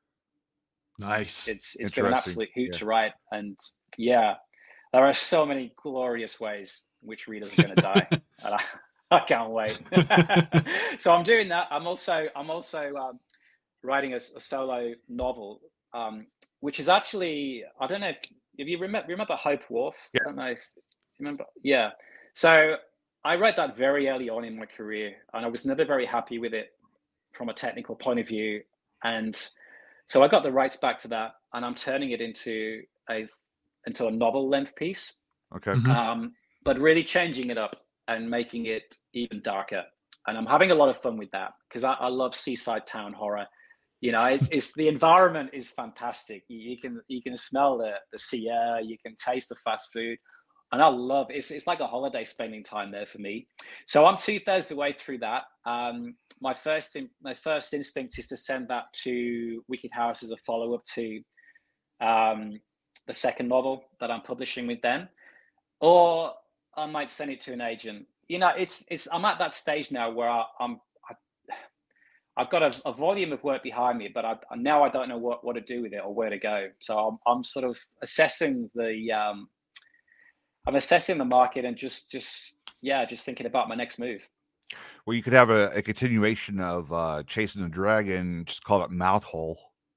[SPEAKER 5] Nice.
[SPEAKER 6] It's it's been an absolute hoot yeah. to write, and yeah, there are so many glorious ways which readers are going to die. And I, I can't wait. So I'm doing that. I'm also I'm also um, writing a, a solo novel, um, which is actually I don't know if if you remember remember Hope Wharf.
[SPEAKER 2] Yeah.
[SPEAKER 6] I don't know if you remember. Yeah. So I read that very early on in my career, and I was never very happy with it from a technical point of view. And so I got the rights back to that, and I'm turning it into a into a novel length piece.
[SPEAKER 2] Okay.
[SPEAKER 5] Mm-hmm.
[SPEAKER 6] Um, but really changing it up and making it even darker. And I'm having a lot of fun with that because I, I love seaside town horror. You know, it's, it's the environment is fantastic. You, you can you can smell the the sea air, you can taste the fast food. And I love it's it's like a holiday spending time there for me. So I'm two thirds the way through that. Um, my first in, my first instinct is to send that to Wicked House as a follow up to um, the second novel that I'm publishing with them, or I might send it to an agent. You know, it's it's I'm at that stage now where I, I'm I, I've got a, a volume of work behind me, but I, now I don't know what, what to do with it or where to go. So I'm I'm sort of assessing the. Um, I'm assessing the market and just, just yeah, just thinking about my next move.
[SPEAKER 2] Well, you could have a, a continuation of uh, Chasing the Dragon, just call it Mouth Hole.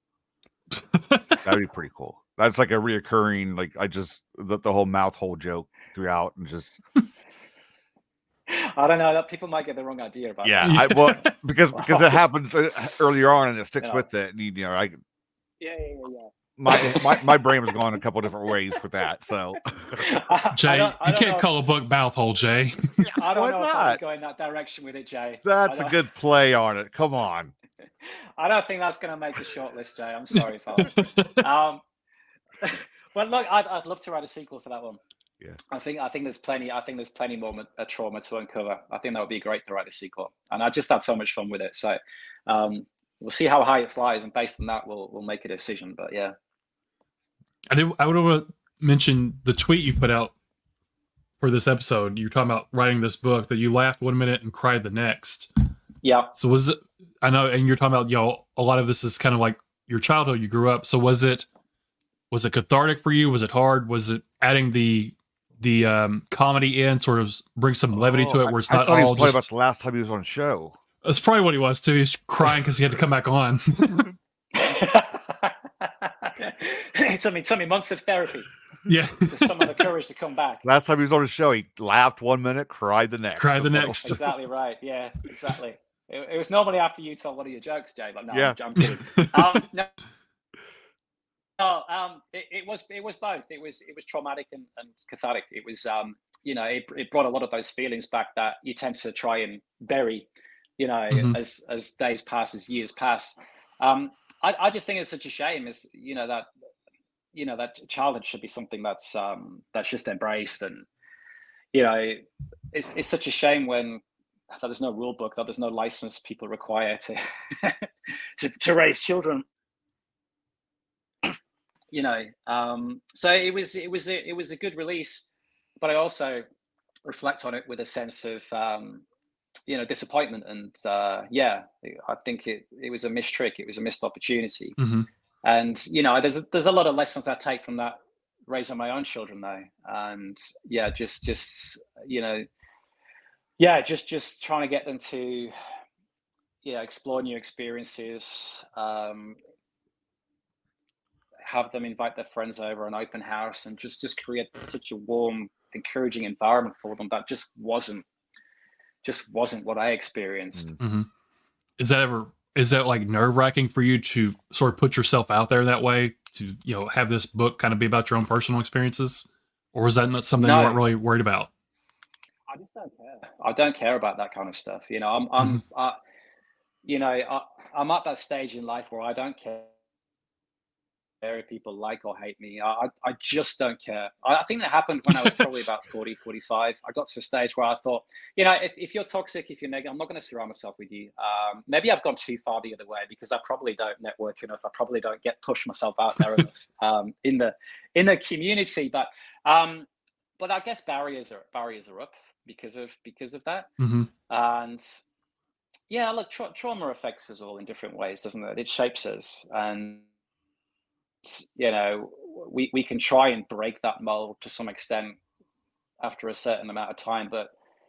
[SPEAKER 2] That'd be pretty cool. That's like a reoccurring, like I just the, the whole mouth hole joke throughout, and just.
[SPEAKER 6] I don't know that people might get the wrong idea about.
[SPEAKER 2] Yeah,
[SPEAKER 6] that.
[SPEAKER 2] I, well, because because it happens earlier on and it sticks
[SPEAKER 6] yeah.
[SPEAKER 2] with it. And, you know, I.
[SPEAKER 6] Yeah, yeah, yeah.
[SPEAKER 2] My, my my brain was going a couple different ways with that. So,
[SPEAKER 5] Jay,
[SPEAKER 6] I don't, I
[SPEAKER 5] you can't
[SPEAKER 6] know.
[SPEAKER 5] call a book mouth hole, Jay.
[SPEAKER 6] I don't
[SPEAKER 2] Why
[SPEAKER 6] know
[SPEAKER 2] not?
[SPEAKER 6] if I'm going that direction with it, Jay.
[SPEAKER 2] That's a good play on it. Come on.
[SPEAKER 6] I don't think that's going to make the short list, Jay. I'm sorry, fellas. um, but look, I'd, I'd love to write a sequel for that one.
[SPEAKER 2] Yeah,
[SPEAKER 6] I think I think there's plenty. I think there's plenty more uh, trauma to uncover. I think that would be great to write a sequel, and I just had so much fun with it. So um, we'll see how high it flies, and based on that, we'll we'll make a decision. But yeah,
[SPEAKER 5] I did. I would have mentioned the tweet you put out for this episode. You were talking about writing this book that you laughed one minute and cried the next.
[SPEAKER 6] Yeah.
[SPEAKER 5] So was it? I know, and you're talking about you know a lot of this is kind of like your childhood. You grew up. So was it? Was it cathartic for you? Was it hard? Was it adding the the um, comedy in, sort of bring some levity
[SPEAKER 2] oh,
[SPEAKER 5] to it, where it's
[SPEAKER 2] I,
[SPEAKER 5] not
[SPEAKER 2] I
[SPEAKER 5] all
[SPEAKER 2] he was
[SPEAKER 5] just.
[SPEAKER 2] About the last time he was on a show.
[SPEAKER 5] That's probably what he was too. He's crying because he had to come back on.
[SPEAKER 6] it took me it took me months of therapy.
[SPEAKER 5] Yeah,
[SPEAKER 6] to summon the courage to come back.
[SPEAKER 2] Last time he was on a show, he laughed one minute, cried the next.
[SPEAKER 5] Cried the next.
[SPEAKER 6] Exactly right. Yeah, exactly. It, it was normally after you told one of your jokes, Jay. But no,
[SPEAKER 2] yeah.
[SPEAKER 6] I'm, I'm kidding. Um, no, no um, it, it was it was both. It was it was traumatic and, and cathartic. It was um, you know, it, it brought a lot of those feelings back that you tend to try and bury, you know,
[SPEAKER 5] Mhm.
[SPEAKER 6] as as days pass, as years pass. Um, I, I just think it's such a shame, is you know that you know that childhood should be something that's um, that's just embraced, and you know, it's it's such a shame when that there's no rule book, that there's no license people require to to, to raise children. You know, um, so it was it was a, it was a good release, but I also reflect on it with a sense of um, you know, disappointment, and uh, yeah, I think it it was a missed trick, it was a missed opportunity,
[SPEAKER 5] Mhm.
[SPEAKER 6] and you know, there's a, there's a lot of lessons I take from that raising my own children though, and yeah, just just you know, yeah, just just trying to get them to yeah explore new experiences, um, have them invite their friends over, an open house, and just just create such a warm, encouraging environment for them that just wasn't just wasn't what I experienced.
[SPEAKER 5] Mhm. Is that ever is that like nerve wracking for you to sort of put yourself out there that way, to you know have this book kind of be about your own personal experiences, or was that not something you
[SPEAKER 6] No.
[SPEAKER 5] weren't really worried about?
[SPEAKER 6] I just don't care. I don't care about that kind of stuff. You know, I'm, I'm,
[SPEAKER 5] Mhm.
[SPEAKER 6] I, you know, I, I'm at that stage in life where I don't care if people like or hate me. I, I I just don't care. I, I think that happened when I was probably about forty, forty-five. I got to a stage where I thought, you know, if, if you're toxic, if you're negative, I'm not going to surround myself with you. Um, maybe I've gone too far the other way because I probably don't network enough. I probably don't get push myself out there enough um, in the in the community. But um, but I guess barriers are barriers are up because of because of that.
[SPEAKER 5] Mhm.
[SPEAKER 6] And yeah, look, tra- trauma affects us all in different ways, doesn't it? It shapes us, and you know, we we can try and break that mold to some extent after a certain amount of time, but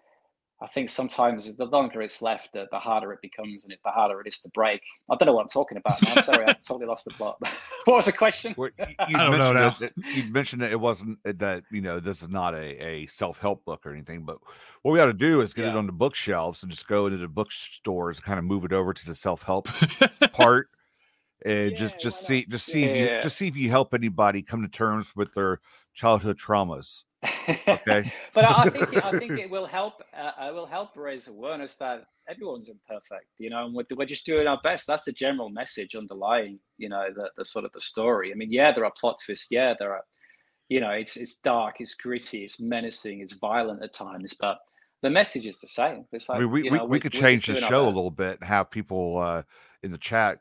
[SPEAKER 6] I think sometimes the longer it's left, the, the harder it becomes, and it, the harder it is to break. I don't know what I'm talking about now. Sorry, I've totally lost the plot. What was the question?
[SPEAKER 2] Well, y- you
[SPEAKER 5] I don't know
[SPEAKER 2] mentioned
[SPEAKER 5] now.
[SPEAKER 2] that, that- you mentioned that it wasn't uh, that you know this is not a, a self help book or anything, but what we got to do is get it
[SPEAKER 6] Yeah.
[SPEAKER 2] on the bookshelves and just go into the bookstores, kind of move it over to the self help part, and just
[SPEAKER 6] Yeah,
[SPEAKER 2] just
[SPEAKER 6] why
[SPEAKER 2] see
[SPEAKER 6] not?
[SPEAKER 2] just see if you
[SPEAKER 6] Yeah.
[SPEAKER 2] just see if you help anybody come to terms with their childhood traumas. Okay.
[SPEAKER 6] But I, I think it, I think it will help. Uh, it will help raise awareness that everyone's imperfect, you know, and we're, we're just doing our best. That's the general message underlying, you know, the the sort of the story. I mean, yeah, there are plot twists. Yeah, there are, you know, it's it's dark, it's gritty, it's menacing, it's violent at times, but the message is the same. It's
[SPEAKER 2] I
[SPEAKER 6] like,
[SPEAKER 2] mean, we
[SPEAKER 6] you
[SPEAKER 2] we,
[SPEAKER 6] know,
[SPEAKER 2] we
[SPEAKER 6] we're,
[SPEAKER 2] could
[SPEAKER 6] we're just
[SPEAKER 2] change the
[SPEAKER 6] doing our
[SPEAKER 2] show a
[SPEAKER 6] best.
[SPEAKER 2] little bit and have people uh, in the chat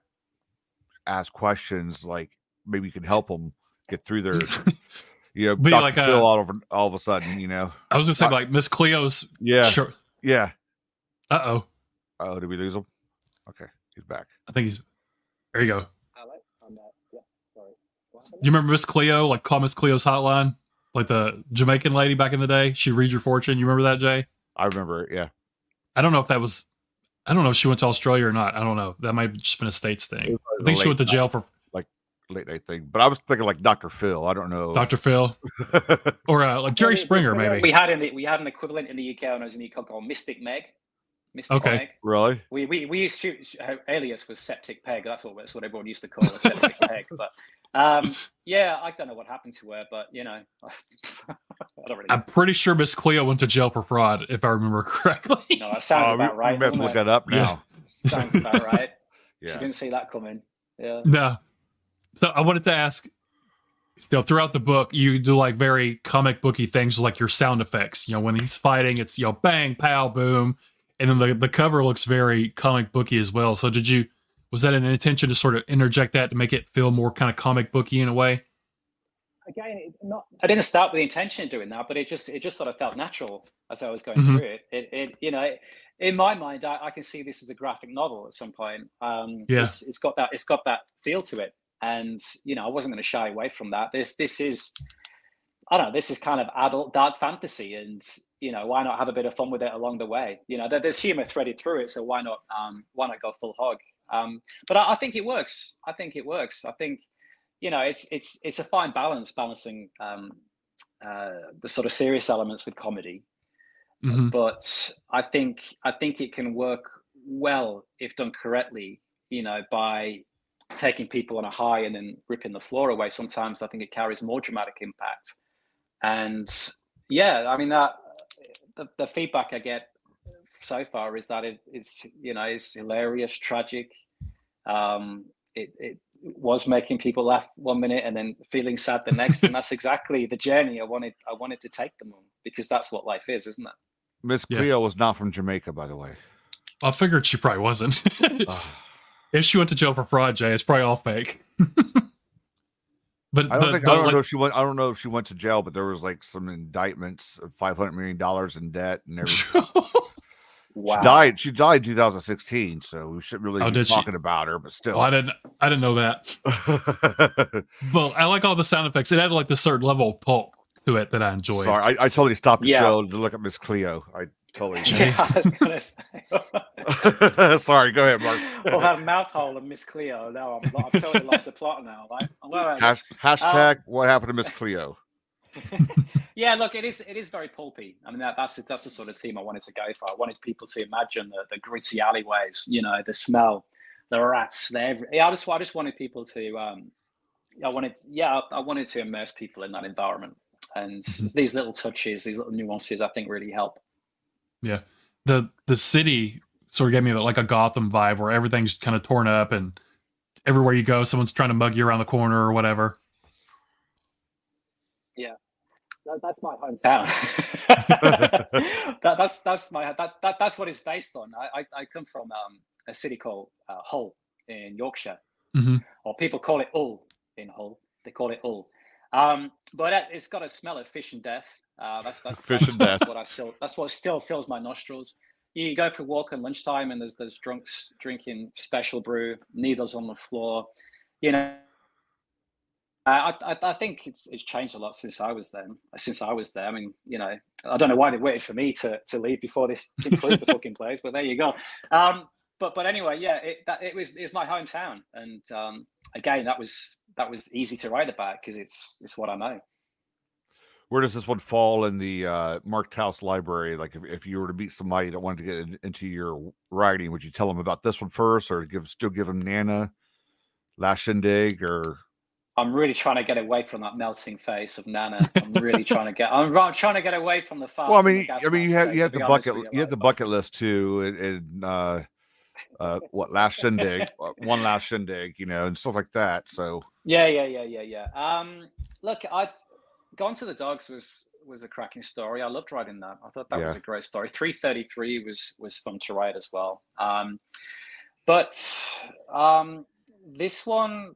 [SPEAKER 2] ask questions, like maybe you can help them get through their, you know,
[SPEAKER 5] Be
[SPEAKER 2] Doctor
[SPEAKER 5] like
[SPEAKER 2] Phil
[SPEAKER 5] a-
[SPEAKER 2] all over all of a sudden, you know.
[SPEAKER 5] I was gonna say
[SPEAKER 2] Uh,
[SPEAKER 5] like Miss Cleo's.
[SPEAKER 2] Yeah,
[SPEAKER 5] Sure.
[SPEAKER 2] yeah.
[SPEAKER 5] Uh oh.
[SPEAKER 2] Oh, did we lose him? Okay, he's back.
[SPEAKER 5] I think he's. There you go.
[SPEAKER 6] Hello? I'm not, yeah, sorry. What happened?
[SPEAKER 5] You remember Miss Cleo? Like call Miss Cleo's hotline, like the Jamaican lady back in the day. She'd read your fortune. You remember that, Jay?
[SPEAKER 2] I remember it. Yeah.
[SPEAKER 5] I don't know if that was. I don't know if she went to Australia or not. I don't know. That might have just been a states thing.
[SPEAKER 2] It was
[SPEAKER 5] I think
[SPEAKER 2] a
[SPEAKER 5] she went to
[SPEAKER 2] late
[SPEAKER 5] jail for
[SPEAKER 2] late night thing, but I was thinking like Doctor Phil. I don't know.
[SPEAKER 5] Doctor Phil or uh, like Jerry Springer, maybe.
[SPEAKER 6] We had in the, we had an equivalent in the U K when I was in the U K called Mystic Meg. Mystic
[SPEAKER 5] Okay.
[SPEAKER 6] Meg.
[SPEAKER 2] Really?
[SPEAKER 6] We, we we used to, her alias was Septic Peg. That's what that's what everyone used to call her, Septic Peg. But um, yeah, I don't know what happened to her, but you know, I don't really.
[SPEAKER 5] I'm pretty sure Miss Cleo went to jail for fraud, if I remember correctly.
[SPEAKER 6] No, that sounds
[SPEAKER 2] Oh, we,
[SPEAKER 6] about right.
[SPEAKER 2] we may have to
[SPEAKER 6] doesn't
[SPEAKER 2] look
[SPEAKER 6] it?
[SPEAKER 2] that up
[SPEAKER 5] Yeah.
[SPEAKER 2] now.
[SPEAKER 6] Sounds about right. She
[SPEAKER 2] Yeah.
[SPEAKER 6] didn't see that coming. Yeah.
[SPEAKER 5] No. So I wanted to ask, still throughout the book, you do like very comic booky things like your sound effects. You know, when he's fighting, it's, you know, bang, pow, boom. And then the, the cover looks very comic booky as well. So did you, was that an intention to sort of interject that to make it feel more kind of comic booky in a way?
[SPEAKER 6] Again, it not. I didn't start with the intention of doing that, but it just it just sort of felt natural as I was going
[SPEAKER 5] Mhm.
[SPEAKER 6] through it. It, it you know, in my mind, I, I can see this as a graphic novel at some point. Um,
[SPEAKER 5] Yeah.
[SPEAKER 6] it's, it's got that it's got that feel to it, and you know, I wasn't going to shy away from that. This this is, I don't know, this is kind of adult dark fantasy, and you know, why not have a bit of fun with it along the way? You know, there, there's humor threaded through it, so why not um, why not go full hog? Um, but I, I think it works. I think it works. I think. You know, it's it's it's a fine balance, balancing um, uh, the sort of serious elements with comedy.
[SPEAKER 5] hmm
[SPEAKER 6] But I think I think it can work well if done correctly. You know, by taking people on a high and then ripping the floor away. Sometimes I think it carries more dramatic impact. And yeah, I mean that the, the feedback I get so far is that it, it's you know it's hilarious, tragic. Um, it, it was making people laugh one minute and then feeling sad the next, and that's exactly the journey I wanted. I wanted to take them on because that's what life is, isn't it?
[SPEAKER 2] Miss
[SPEAKER 5] Yeah.
[SPEAKER 2] Cleo was not from Jamaica, by the way.
[SPEAKER 5] I figured she probably wasn't. If she went to jail for fraud, Jay, it's probably all fake. But
[SPEAKER 2] I don't
[SPEAKER 5] the,
[SPEAKER 2] think
[SPEAKER 5] the,
[SPEAKER 2] I don't
[SPEAKER 5] like,
[SPEAKER 2] know if she went. I don't know if she went to jail, but there was like some indictments of five hundred million dollars in debt and everything.
[SPEAKER 6] Wow.
[SPEAKER 2] She died. She died in two thousand sixteen, so we shouldn't really
[SPEAKER 5] Oh,
[SPEAKER 2] be
[SPEAKER 5] did she?
[SPEAKER 2] talking about her. But still,
[SPEAKER 5] oh, I didn't. I didn't know that. But I like all the sound effects. It had like this certain level of pulp to it that I enjoyed.
[SPEAKER 2] sorry, I, I totally stopped the
[SPEAKER 6] Yeah.
[SPEAKER 2] show to look at Miss Cleo. I totally.
[SPEAKER 6] Yeah, I was gonna say.
[SPEAKER 2] Sorry, go ahead, Mark.
[SPEAKER 6] We'll have mouth hole and Miss Cleo. No, I'm, I've totally lost the plot now. Like, well,
[SPEAKER 2] Hash, hashtag
[SPEAKER 6] Um,
[SPEAKER 2] what happened to Miss Cleo?
[SPEAKER 6] yeah, look, it is it is very pulpy. I mean, that, that's that's the sort of theme I wanted to go for. I wanted people to imagine the, the gritty alleyways, you know, the smell, the rats. The every, yeah, I just I just wanted people to. Um, I wanted, yeah, I wanted to immerse people in that environment, and these little touches, these little nuances, I think really help.
[SPEAKER 5] Yeah. The the city sort of gave me like a Gotham vibe where everything's kind of torn up and everywhere you go, someone's trying to mug you around the corner or whatever.
[SPEAKER 6] Yeah, that, that's my hometown. that, that's that's my that, that that's what it's based on. I I, I come from um, a city called uh, Hull in Yorkshire,
[SPEAKER 5] Mm-hmm.
[SPEAKER 6] or people call it Hull in Hull. They call it Hull, um, but it, it's got a smell of fish and death. Uh, that's that's,
[SPEAKER 2] Fish
[SPEAKER 6] that's,
[SPEAKER 2] and
[SPEAKER 6] that's
[SPEAKER 2] death.
[SPEAKER 6] what I still that's what still fills my nostrils. You go for a walk at lunchtime and there's there's drunks drinking special brew, needles on the floor. You know, I I, I think it's it's changed a lot since I was there. Since I was there, I mean, you know, I don't know why they waited for me to to leave before this improved the fucking place, but there you go. Um, but but anyway, yeah, it that it was it was my hometown, and um, again, that was that was easy to write about because it's it's what I know.
[SPEAKER 2] Where does this one fall in the uh, Mark Taus library? Like, if, if you were to meet somebody that wanted to get in, into your writing, would you tell them about this one first, or give still give them Nana, Last Shindig, or?
[SPEAKER 6] I'm really trying to get away from that melting face of Nana. I'm really trying to get. I'm, I'm trying to get away from the farts.
[SPEAKER 2] Well, I
[SPEAKER 6] and the
[SPEAKER 2] mean,
[SPEAKER 6] gas
[SPEAKER 2] I mean, you
[SPEAKER 6] mask
[SPEAKER 2] have
[SPEAKER 6] face,
[SPEAKER 2] you
[SPEAKER 6] to
[SPEAKER 2] have the
[SPEAKER 6] be honest
[SPEAKER 2] bucket
[SPEAKER 6] with
[SPEAKER 2] you have the
[SPEAKER 6] like,
[SPEAKER 2] bucket list too, and, and uh, uh, what Last Shindig, uh, one Last Shindig, you know, and stuff like that. So
[SPEAKER 6] Yeah, yeah, yeah, yeah, yeah. Um, look, I Gone to the Dogs was was a cracking story. I loved writing that. I thought that was
[SPEAKER 2] Yeah.
[SPEAKER 6] a great story. three thirty-three was was fun to write as well. Um, but um, this one,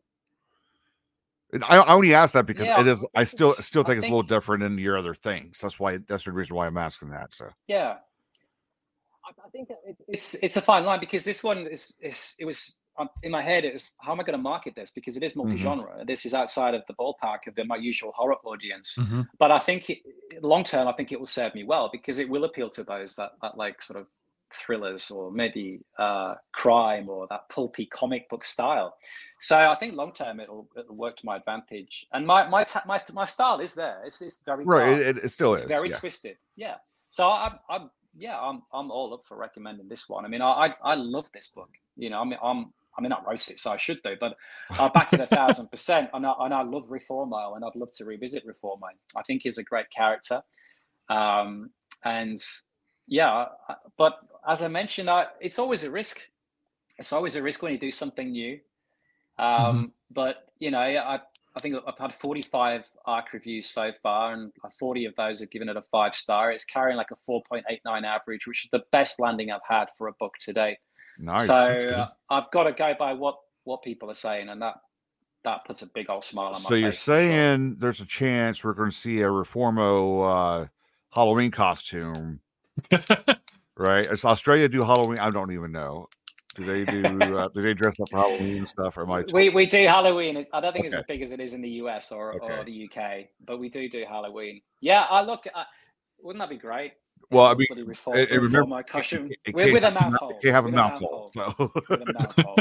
[SPEAKER 2] and I, I only ask that because
[SPEAKER 6] Yeah,
[SPEAKER 2] it is. I still
[SPEAKER 6] it's-
[SPEAKER 2] still
[SPEAKER 6] I
[SPEAKER 2] think it's a little
[SPEAKER 6] think-
[SPEAKER 2] different than your other things. That's why. That's the reason why I'm asking that. So
[SPEAKER 6] yeah, I, I think it's, it's it's a fine line because this one is is it was um, in my head. It was how am I going to market this because it is multi-genre. This is outside of the ballpark of the, my usual horror audience.
[SPEAKER 5] Mm-hmm.
[SPEAKER 6] But I think it, long term, I think it will serve me well because it will appeal to those that, that like sort of thrillers or maybe uh, crime or that pulpy comic book style. So I think long term it'll, it'll work to my advantage. And my my ta- my, my style is there. It's it's very
[SPEAKER 2] right,
[SPEAKER 6] dark.
[SPEAKER 2] it, it, it still
[SPEAKER 6] it's
[SPEAKER 2] is.
[SPEAKER 6] very
[SPEAKER 2] yeah.
[SPEAKER 6] twisted. Yeah. So I'm I'm yeah I'm I'm all up for recommending this one. I mean I I, I love this book. You know I mean I'm. I mean, I wrote it, so I should do, but I'll back it a thousand percent. And I, and I love Reformo, and I'd love to revisit Reformo. I think he's a great character. Um, and yeah, but as I mentioned, I, it's always a risk. It's always a risk when you do something new. Um,
[SPEAKER 5] Mm-hmm.
[SPEAKER 6] But, you know, I, I think I've had forty-five ARC reviews so far, and forty of those have given it a five star. It's carrying like a four point eight nine average, which is the best landing I've had for a book to date.
[SPEAKER 2] Nice.
[SPEAKER 6] So
[SPEAKER 5] that's good.
[SPEAKER 6] uh, I've got to go by what what people are saying, and that that puts a big old smile on my face.
[SPEAKER 2] So you're
[SPEAKER 6] for sure.
[SPEAKER 2] saying there's a chance we're going to see a Reformo uh, Halloween costume, right? Does Australia do Halloween? I don't even know. Do they do? Uh, do they dress up for Halloween and stuff? Or am I?
[SPEAKER 6] we we do Halloween. It's- I don't think it's
[SPEAKER 2] Okay.
[SPEAKER 6] as big as it is in the U S or, or
[SPEAKER 2] Okay.
[SPEAKER 6] the U K, but we do do Halloween. Yeah, I look. Uh, wouldn't that be great?
[SPEAKER 2] Well, I mean,
[SPEAKER 6] Bloody reform,
[SPEAKER 2] it- it
[SPEAKER 6] reform
[SPEAKER 2] remember-
[SPEAKER 6] my costume
[SPEAKER 2] it
[SPEAKER 6] with, with a
[SPEAKER 2] can't-
[SPEAKER 6] mouthful.
[SPEAKER 2] it can't have a
[SPEAKER 6] with
[SPEAKER 2] mouthful. So
[SPEAKER 6] With a mouthful.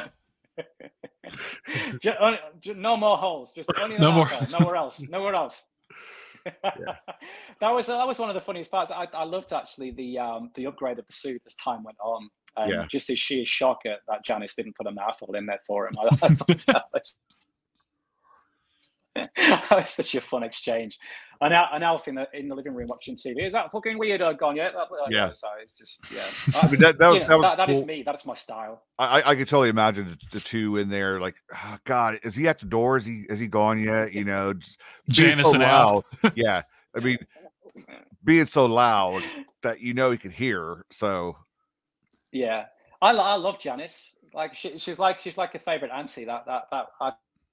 [SPEAKER 6] Ju- only- ju- no more holes. Just only the
[SPEAKER 5] No more.
[SPEAKER 6] mouthhole. Nowhere else. Nowhere else. that was that was one of the funniest parts. I, I loved actually the um the upgrade of the suit as time went on, and
[SPEAKER 2] Yeah.
[SPEAKER 6] just his sheer shock at that Janice didn't put a mouthful in there for him. I, I thought that was That was such a fun exchange. And, Al, and Alf in the in the living room watching T V. Is that fucking weirdo gone yet?
[SPEAKER 2] Yeah.
[SPEAKER 6] So it's just yeah.
[SPEAKER 2] I mean, that, that was,
[SPEAKER 6] You know,
[SPEAKER 2] that was
[SPEAKER 6] that, that is
[SPEAKER 2] cool.
[SPEAKER 6] me. That's my style.
[SPEAKER 2] I, I could totally imagine the, the two in there, like, oh, God, is he at the door? Is he is he gone yet? You know, just being
[SPEAKER 5] Janice
[SPEAKER 2] so
[SPEAKER 5] and Al.
[SPEAKER 2] loud. Yeah, I mean, being so loud that you know he could hear. So
[SPEAKER 6] Yeah, I, lo- I love Janice. Like she, she's like she's like a favorite auntie. That that that I,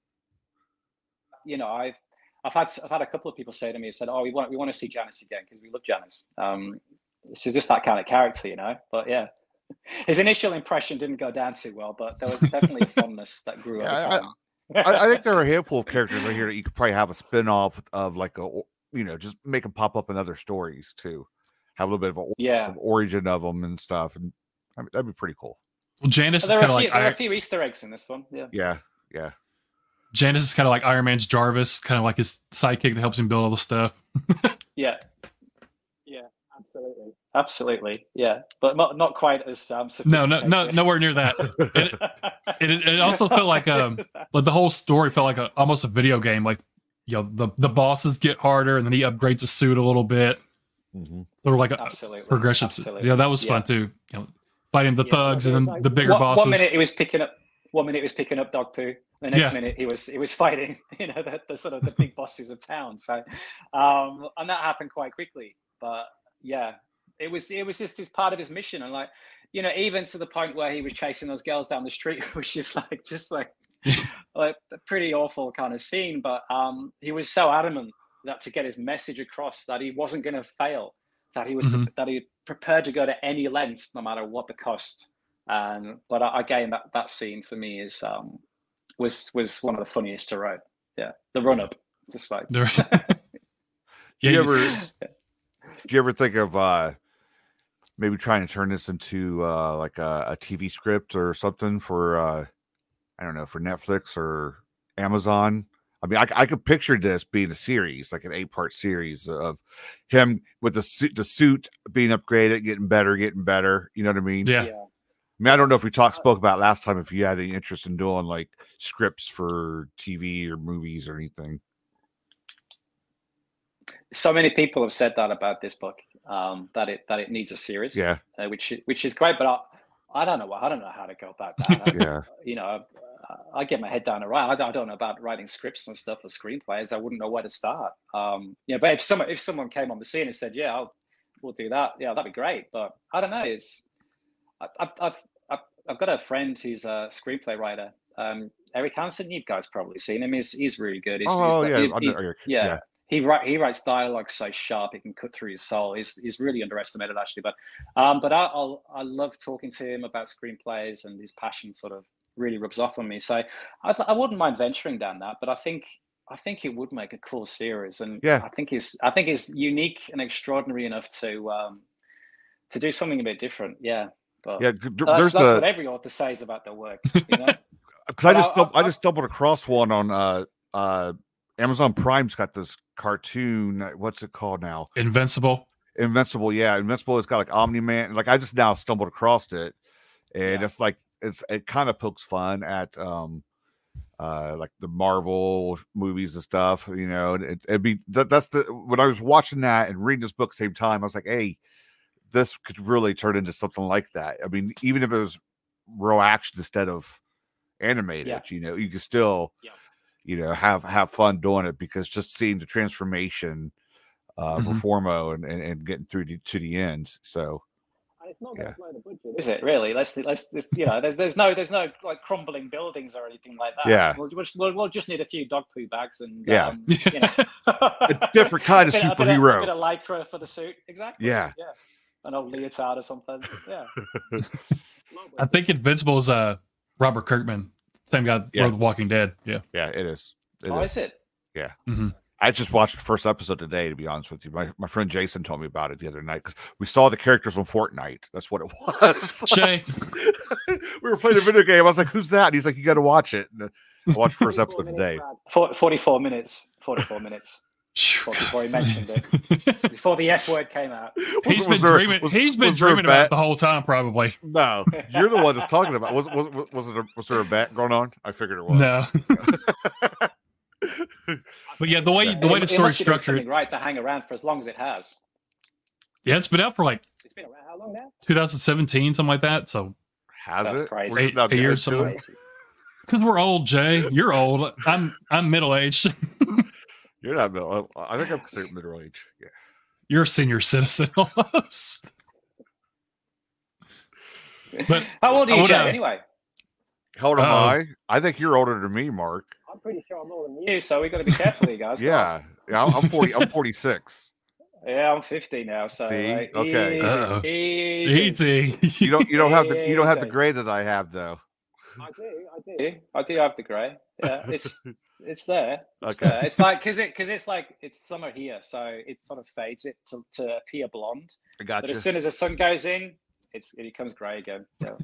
[SPEAKER 6] you know, I've I've had I've had a couple of people say to me, said, "Oh, we want we want to see Janice again because we love Janice." Um, she's just that kind of character, you know. But yeah, his initial impression didn't go down too well, but there was definitely a fondness that grew
[SPEAKER 2] Yeah,
[SPEAKER 6] over
[SPEAKER 2] I-
[SPEAKER 6] time.
[SPEAKER 2] I, I think there are a handful of characters right here that you could probably have a spin-off of, like a, you know, just make them pop up in other stories too. Have a little bit of, a,
[SPEAKER 6] Yeah,
[SPEAKER 2] of origin of them and stuff, and I mean, that'd be pretty cool.
[SPEAKER 5] Well, Janice is
[SPEAKER 6] there,
[SPEAKER 5] kind
[SPEAKER 6] are
[SPEAKER 5] of
[SPEAKER 6] a few,
[SPEAKER 5] like
[SPEAKER 6] there are a
[SPEAKER 5] Iron,
[SPEAKER 6] few Easter eggs in this one. Yeah,
[SPEAKER 2] Yeah, yeah.
[SPEAKER 5] Janice is kind of like Iron Man's Jarvis, kind of like his sidekick that helps him build all the stuff.
[SPEAKER 6] yeah, yeah, absolutely, absolutely, yeah, but not not quite as um,
[SPEAKER 5] No, no, no,
[SPEAKER 6] sophisticated.
[SPEAKER 5] nowhere near that. It, it, it also felt like um, like the whole story felt like a, almost a video game. Like, you know, the the bosses get harder, and then he upgrades his suit a little bit.
[SPEAKER 2] Mm-hmm.
[SPEAKER 5] Sort of like a
[SPEAKER 6] Absolutely,
[SPEAKER 5] progression.
[SPEAKER 6] absolutely.
[SPEAKER 5] Yeah, that was fun
[SPEAKER 6] Yeah.
[SPEAKER 5] too. You know, fighting the
[SPEAKER 6] Yeah,
[SPEAKER 5] thugs
[SPEAKER 6] it
[SPEAKER 5] and
[SPEAKER 6] was
[SPEAKER 5] then
[SPEAKER 6] like-
[SPEAKER 5] the bigger
[SPEAKER 6] one,
[SPEAKER 5] bosses.
[SPEAKER 6] One minute he was picking up, one minute he was picking up dog poo. The next
[SPEAKER 5] Yeah.
[SPEAKER 6] minute he was he was fighting, you know, the, the sort of the big bosses of town. So, um, and that happened quite quickly. But yeah, it was it was just his part of his mission, and like, you know, even to the point where he was chasing those girls down the street, which is like just like like a pretty awful kind of scene. But um, he was so adamant that to get his message across that he wasn't going to fail, that he was
[SPEAKER 5] Mhm.
[SPEAKER 6] that he prepared to go to any lengths, no matter what the cost. And but uh, again, that that scene for me is um was was one of the funniest to write. Yeah, the run up, just like
[SPEAKER 5] There-
[SPEAKER 2] Do you
[SPEAKER 5] Yeah,
[SPEAKER 2] ever do you ever think of uh maybe trying to turn this into uh like a, a T V script or something for uh I don't know, for Netflix or Amazon? I mean, I, I could picture this being a series, like an eight-part series of him with the suit, the suit being upgraded, getting better, getting better. You know what I mean?
[SPEAKER 5] yeah.
[SPEAKER 6] yeah.
[SPEAKER 2] I mean, I don't know if we talked spoke about last time if you had any interest in doing like scripts for T V or movies or anything.
[SPEAKER 6] So many people have said that about this book, um, that it that it needs a series,
[SPEAKER 2] Yeah,
[SPEAKER 6] uh, which which is great. But I, I don't know. I don't know how to go about that. I-
[SPEAKER 2] yeah,
[SPEAKER 6] you know, I, I get my head down to write. I don't, I don't know about writing scripts and stuff for screenplays. I wouldn't know where to start. Um, yeah, but if someone if someone came on the scene and said, "Yeah, I'll, we'll do that," yeah, that'd be great. But I don't know. It's I, I've I've I've I've got a friend who's a screenplay writer. Um, Eric Hansen, you guys probably seen him. He's he's really good. He's,
[SPEAKER 2] oh
[SPEAKER 6] he's like-
[SPEAKER 2] yeah,
[SPEAKER 6] he-
[SPEAKER 2] I
[SPEAKER 6] he-
[SPEAKER 2] know- yeah,
[SPEAKER 6] yeah.
[SPEAKER 2] yeah.
[SPEAKER 6] He write he writes dialogue so sharp he can cut through his soul. He's he's really underestimated actually, but um, but I I'll, I love talking to him about screenplays, and his passion sort of really rubs off on me. So I I wouldn't mind venturing down that, but I think I think it would make a cool series, and
[SPEAKER 2] Yeah.
[SPEAKER 6] I think it's I think it's unique and extraordinary enough to um to do something a bit different. Yeah, but
[SPEAKER 2] Yeah, g-
[SPEAKER 6] that's,
[SPEAKER 2] there's
[SPEAKER 6] that's
[SPEAKER 2] the
[SPEAKER 6] what every author says about their work. You know?
[SPEAKER 2] because I
[SPEAKER 6] But
[SPEAKER 2] just
[SPEAKER 6] I-
[SPEAKER 2] stum- I,
[SPEAKER 6] I-
[SPEAKER 2] just stumbled across one on uh uh Amazon Prime's got this cartoon. uh, What's it called now?
[SPEAKER 5] Invincible.
[SPEAKER 2] Invincible. Yeah, Invincible has got like Omni Man. Like I just now stumbled across it, and
[SPEAKER 6] Yeah.
[SPEAKER 2] it's like it's it kind of pokes fun at um uh like the Marvel movies and stuff. You know, and it, it'd be that, that's the when I was watching that and reading this book at the same time, I was like, hey, this could really turn into something like that. I mean, even if it was raw action instead of animated,
[SPEAKER 6] Yeah.
[SPEAKER 2] you know, you could still,
[SPEAKER 6] Yeah.
[SPEAKER 2] you know, have have fun doing it because just seeing the transformation uh
[SPEAKER 5] Mhm.
[SPEAKER 2] for Formo and, and, and getting through to, to the end. So
[SPEAKER 6] It's not
[SPEAKER 2] Yeah.
[SPEAKER 6] going to blow the budget, is it? Really? Let's let's, let's you know, there's there's no there's no like crumbling buildings or anything like that.
[SPEAKER 2] Yeah.
[SPEAKER 6] we'll we'll, we'll, we'll just need a few dog poo bags and
[SPEAKER 2] Yeah.
[SPEAKER 6] um, you know,
[SPEAKER 2] a different kind of
[SPEAKER 6] a bit, a bit
[SPEAKER 2] superhero.
[SPEAKER 6] a bit of lycra for the suit, exactly.
[SPEAKER 2] Yeah.
[SPEAKER 6] yeah, an old leotard or something. Yeah,
[SPEAKER 5] I think Invincible is uh, Robert Kirkman, same guy that
[SPEAKER 2] Yeah.
[SPEAKER 5] wrote The Walking Dead. Yeah.
[SPEAKER 2] Yeah, it is. It
[SPEAKER 6] oh,
[SPEAKER 2] is.
[SPEAKER 6] is it?
[SPEAKER 5] hmm
[SPEAKER 2] I just watched the first episode today, to be honest with you. My my friend Jason told me about it the other night because we saw the characters on Fortnite. That's what it was.
[SPEAKER 5] Shay.
[SPEAKER 2] We were playing a video game. I was like, "Who's that?" And he's like, "You got to watch it." And I watched the first episode today.
[SPEAKER 6] For, Forty-four minutes. Forty-four minutes. Before he mentioned it, before the F word came out.
[SPEAKER 5] He's
[SPEAKER 2] Was-
[SPEAKER 5] been
[SPEAKER 2] was there-
[SPEAKER 5] dreaming.
[SPEAKER 2] was-
[SPEAKER 5] he's been
[SPEAKER 2] was there a
[SPEAKER 5] dreaming about
[SPEAKER 2] bet?
[SPEAKER 5] it the whole time, probably.
[SPEAKER 2] No, you're the one that's talking about. Was was was it? A, was there a bet going on? I figured it was.
[SPEAKER 5] No. But yeah, the way
[SPEAKER 6] Yeah.
[SPEAKER 5] the way
[SPEAKER 6] it,
[SPEAKER 5] the
[SPEAKER 6] it
[SPEAKER 5] story's
[SPEAKER 6] must be doing
[SPEAKER 5] structured,
[SPEAKER 6] something right to hang around for as long as it has.
[SPEAKER 5] yeah, it's been out for like
[SPEAKER 6] It's been around how long now?
[SPEAKER 5] twenty seventeen, something like that. So
[SPEAKER 2] Has
[SPEAKER 6] That's
[SPEAKER 2] it?
[SPEAKER 6] crazy.
[SPEAKER 2] We're just
[SPEAKER 5] Eight-
[SPEAKER 2] not
[SPEAKER 5] eight years,
[SPEAKER 2] used to
[SPEAKER 5] something.
[SPEAKER 2] it.
[SPEAKER 6] Crazy.
[SPEAKER 5] because we're old, Jay. You're old. I'm I'm middle aged.
[SPEAKER 2] You're not middle. I think I'm considered middle age. Yeah.
[SPEAKER 5] You're a senior citizen almost. But
[SPEAKER 6] How old are
[SPEAKER 5] I
[SPEAKER 6] you,
[SPEAKER 5] would,
[SPEAKER 6] Jay,
[SPEAKER 5] uh,
[SPEAKER 6] anyway?
[SPEAKER 2] How old am
[SPEAKER 5] Uh-oh.
[SPEAKER 2] I? I think you're older than me, Mark.
[SPEAKER 6] I'm pretty sure I'm older than you, so we got to be careful, you guys.
[SPEAKER 2] Yeah. Yeah. I'm I'm forty. I'm forty-six.
[SPEAKER 6] Yeah, I'm fifty now, so
[SPEAKER 2] See?
[SPEAKER 6] like,
[SPEAKER 2] Okay.
[SPEAKER 6] easy,
[SPEAKER 5] Uh-oh.
[SPEAKER 6] easy.
[SPEAKER 5] Easy.
[SPEAKER 2] You don't. You don't have the. You don't have the
[SPEAKER 6] Easy.
[SPEAKER 2] grade that I have, though.
[SPEAKER 6] I do, I do. I do have the grey. Yeah, it's it's there. It's
[SPEAKER 2] Okay.
[SPEAKER 6] there. It's like because it because it's like it's summer here, so it sort of fades it to, to appear blonde.
[SPEAKER 2] I
[SPEAKER 6] But
[SPEAKER 2] got you.
[SPEAKER 6] as soon as the sun goes in, it's it becomes grey again. Yeah.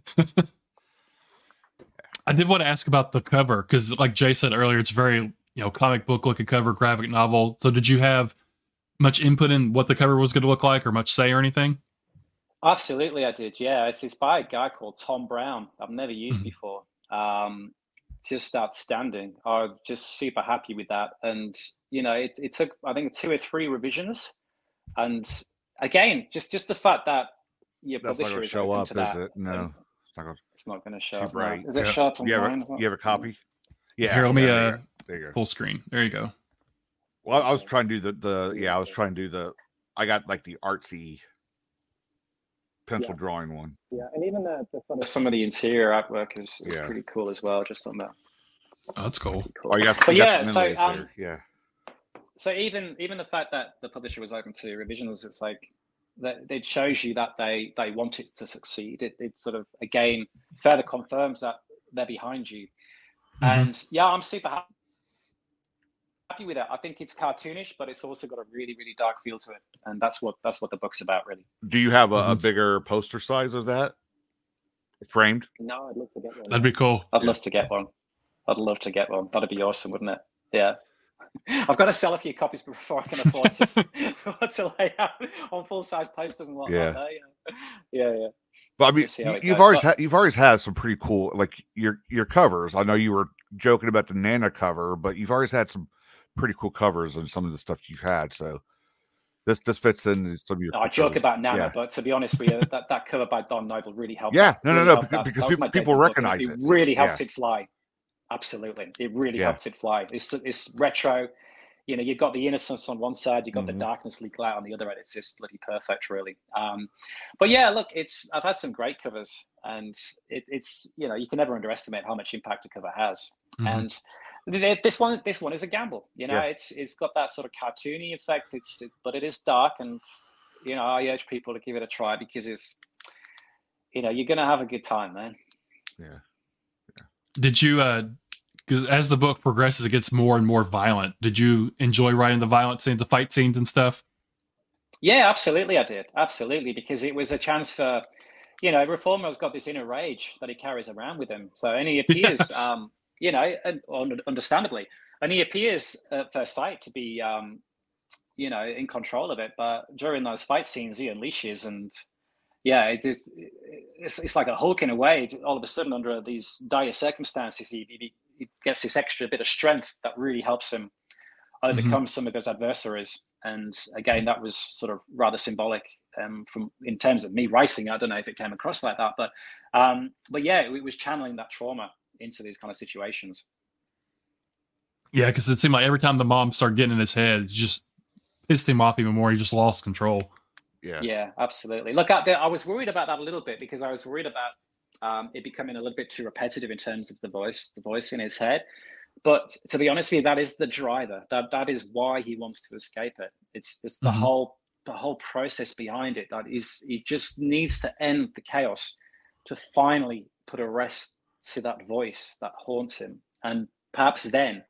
[SPEAKER 5] I did want to ask about the cover because, like Jay said earlier, it's very you know comic book looking cover, graphic novel. So, did you have much input in what the cover was going to look like, or much say or anything?
[SPEAKER 6] Absolutely, I did. Yeah, it's it's by a guy called Tom Brown. I've never used
[SPEAKER 5] Mhm.
[SPEAKER 6] before. Um, just outstanding. I'm just super happy with that. And you know, it it took I think two or three revisions. And again, just just the fact that your
[SPEAKER 2] That's not
[SPEAKER 6] publisher
[SPEAKER 2] going to
[SPEAKER 6] is
[SPEAKER 2] show
[SPEAKER 6] open
[SPEAKER 2] up,
[SPEAKER 6] to
[SPEAKER 2] is
[SPEAKER 6] that.
[SPEAKER 2] it? No.
[SPEAKER 6] and
[SPEAKER 2] It's not going to.
[SPEAKER 6] It's not going to show
[SPEAKER 2] Too
[SPEAKER 6] up. no.
[SPEAKER 2] bright.
[SPEAKER 6] Is it
[SPEAKER 5] Yeah.
[SPEAKER 6] show up
[SPEAKER 2] You have
[SPEAKER 6] online?
[SPEAKER 2] a,
[SPEAKER 6] as well?
[SPEAKER 2] you have a copy? Yeah.
[SPEAKER 5] Here, let me,
[SPEAKER 2] yeah,
[SPEAKER 5] uh,
[SPEAKER 2] there you go. There you go.
[SPEAKER 5] Full screen. There you go.
[SPEAKER 2] Well, I was trying to do the the yeah. I was trying to do the. I got like the artsy pencil
[SPEAKER 4] Yeah.
[SPEAKER 2] drawing one.
[SPEAKER 4] Yeah, and even the, the sort of
[SPEAKER 6] Some of the interior artwork is, is
[SPEAKER 2] Yeah.
[SPEAKER 6] pretty cool as well. Just on that.
[SPEAKER 5] Oh, that's cool.
[SPEAKER 6] Pretty cool.
[SPEAKER 2] Oh, you got,
[SPEAKER 6] But
[SPEAKER 2] you got
[SPEAKER 6] yeah,
[SPEAKER 2] some
[SPEAKER 6] so
[SPEAKER 2] inlays
[SPEAKER 6] um,
[SPEAKER 2] there. Yeah.
[SPEAKER 6] so even even the fact that the publisher was open to revisions, it's like that it shows you that they they want it to succeed. It, it sort of again further confirms that they're behind you.
[SPEAKER 5] Mhm.
[SPEAKER 6] And yeah, I'm super happy happy with it. I think it's cartoonish, but it's also got a really really dark feel to it, and that's what that's what the book's about, really.
[SPEAKER 2] Do you have a, a
[SPEAKER 5] Mhm.
[SPEAKER 2] bigger poster size of that framed?
[SPEAKER 4] no, I'd love to get one.
[SPEAKER 5] That'd be cool.
[SPEAKER 6] I'd love to get one. I'd love to get one. That'd be awesome, wouldn't it? Yeah. I've got to sell a few copies before I can afford to, to lay out on full size posters and whatnot.
[SPEAKER 2] Yeah.
[SPEAKER 6] though, Yeah, yeah, yeah.
[SPEAKER 2] But I mean,
[SPEAKER 6] Just see how
[SPEAKER 2] you-
[SPEAKER 6] it
[SPEAKER 2] you've
[SPEAKER 6] goes,
[SPEAKER 2] always
[SPEAKER 6] but-
[SPEAKER 2] had you've always had some pretty cool like your your covers. I know you were joking about the Nana cover, but you've always had some pretty cool covers on some of the stuff you've had. So this this fits in some of your.
[SPEAKER 6] I joke
[SPEAKER 2] covers.
[SPEAKER 6] about Nana,
[SPEAKER 2] Yeah.
[SPEAKER 6] but to be honest with you, that, that cover by Don Noble really helped.
[SPEAKER 2] Yeah,
[SPEAKER 6] that-
[SPEAKER 2] no, no,
[SPEAKER 6] really
[SPEAKER 2] no,
[SPEAKER 6] helped
[SPEAKER 2] because-
[SPEAKER 6] that.
[SPEAKER 2] because
[SPEAKER 6] That was
[SPEAKER 2] people-
[SPEAKER 6] my
[SPEAKER 2] people
[SPEAKER 6] debut book, and
[SPEAKER 2] recognize
[SPEAKER 6] it.
[SPEAKER 2] it.
[SPEAKER 6] really helped
[SPEAKER 2] Yeah.
[SPEAKER 6] it fly. Absolutely, it really
[SPEAKER 2] Yeah.
[SPEAKER 6] helped it fly. It's it's retro. You know, you've got the innocence on one side, you've got
[SPEAKER 2] Mhm.
[SPEAKER 6] the darkness leak out on the other end. It's just bloody perfect, really. Um, but yeah, look, it's I've had some great covers, and it, it's you know you can never underestimate how much impact a cover has.
[SPEAKER 5] Mhm.
[SPEAKER 6] And th- this one, this one is a gamble. You know,
[SPEAKER 2] Yeah.
[SPEAKER 6] it's it's got that sort of cartoony effect. It's it, but it is dark, and you know I urge people to give it a try because it's you know you're gonna have a good time, man.
[SPEAKER 2] Yeah.
[SPEAKER 5] Did you, uh, because as the book progresses, it gets more and more violent. Did you enjoy writing the violent scenes, the fight scenes and stuff?
[SPEAKER 6] Yeah, absolutely, I did. Absolutely, because it was a chance for, you know, Reformer's got this inner rage that he carries around with him. So, and he appears, um, you know, and, un- understandably, and he appears at first sight to be, um, you know, in control of it. But during those fight scenes, he unleashes, and yeah, it is. It's, it's like a Hulk in a way. All of a sudden, under these dire circumstances, he, he, he gets this extra bit of strength that really helps him overcome some of those adversaries. And again, that was sort of rather symbolic um, from in terms of me writing. I don't know if it came across like that, but um, but yeah, it was channeling that trauma into these kind of situations.
[SPEAKER 5] Yeah, because it seemed like every time the mom started getting in his head, it just pissed him off even more. He just lost control.
[SPEAKER 2] Yeah.
[SPEAKER 6] Yeah, absolutely. Look, I, I was worried about that a little bit because I was worried about um, it becoming a little bit too repetitive in terms of the voice, the voice in his head. But to be honest with you, that is the driver. That that is why he wants to escape it. It's it's the
[SPEAKER 5] Mhm.
[SPEAKER 6] whole the whole process behind it. That is, he just needs to end the chaos to finally put a rest to that voice that haunts him, and perhaps then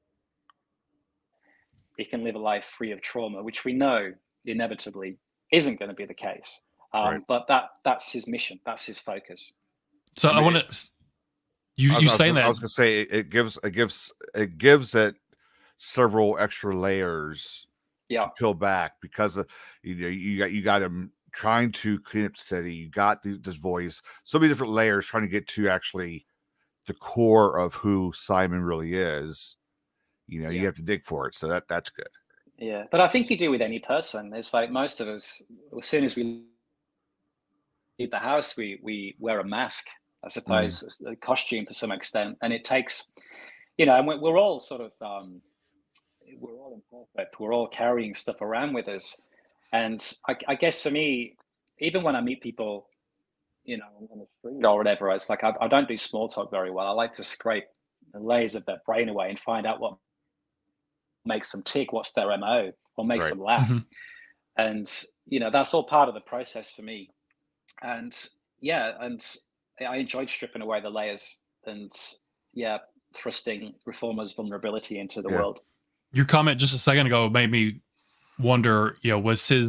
[SPEAKER 6] he can live a life free of trauma, which we know inevitably isn't going to be the case. Um,
[SPEAKER 2] Right.
[SPEAKER 6] But that that's his mission. That's his focus.
[SPEAKER 5] So
[SPEAKER 2] I
[SPEAKER 5] I,
[SPEAKER 2] mean,
[SPEAKER 5] want to, you,
[SPEAKER 2] I was,
[SPEAKER 5] you
[SPEAKER 2] I was
[SPEAKER 5] saying
[SPEAKER 2] gonna- I
[SPEAKER 5] that.
[SPEAKER 2] was gonna say it, it gives it gives it gives it several extra layers
[SPEAKER 6] Yeah.
[SPEAKER 2] to peel back because uh, you know you got you got him trying to clean up the city. You got the, this voice, so many different layers trying to get to actually the core of who Simon really is, You know,
[SPEAKER 6] Yeah.
[SPEAKER 2] you have to dig for it. So that that's good.
[SPEAKER 6] Yeah, but I think you do with any person. It's like most of us, as soon as we leave the house, we we wear a mask, I suppose,
[SPEAKER 2] Mm.
[SPEAKER 6] as a costume to some extent, and it takes, you know, and we're, we're all sort of, um, we're all imperfect. We're all carrying stuff around with us, and I, I guess for me, even when I meet people, you know, on the street or whatever, it's like I, I don't do small talk very well. I like to scrape the layers of their brain away and find out what makes them tick, what's their M O, or makes
[SPEAKER 2] Right.
[SPEAKER 6] them laugh.
[SPEAKER 5] Mhm.
[SPEAKER 6] And, you know, that's all part of the process for me. And yeah, and I enjoyed stripping away the layers and, yeah, thrusting Reformer's vulnerability into the
[SPEAKER 2] Yeah.
[SPEAKER 6] world.
[SPEAKER 5] Your comment just a second ago made me wonder, you know, was his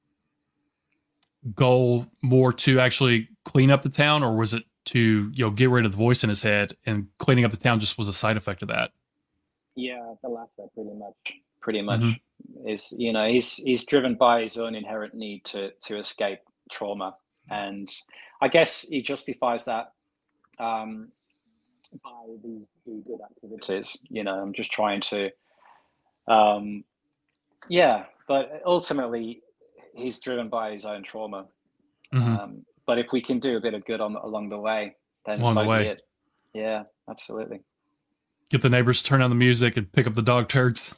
[SPEAKER 5] goal more to actually clean up the town, or was it to, you know, get rid of the voice in his head, and cleaning up the town just was a side effect of that?
[SPEAKER 4] Yeah, the latter, pretty much.
[SPEAKER 6] Pretty much
[SPEAKER 5] Mhm.
[SPEAKER 6] is, you know, he's he's driven by his own inherent need to to escape trauma, and I guess he justifies that um, by these, these good activities. You know, I'm just trying to, um, yeah, but ultimately he's driven by his own trauma.
[SPEAKER 5] Mhm.
[SPEAKER 6] Um, but if we can do a bit of good on along the way, then
[SPEAKER 5] Along the
[SPEAKER 6] so
[SPEAKER 5] way.
[SPEAKER 6] be it. Yeah, absolutely.
[SPEAKER 5] Get the neighbors to turn on the music and pick up the dog turds.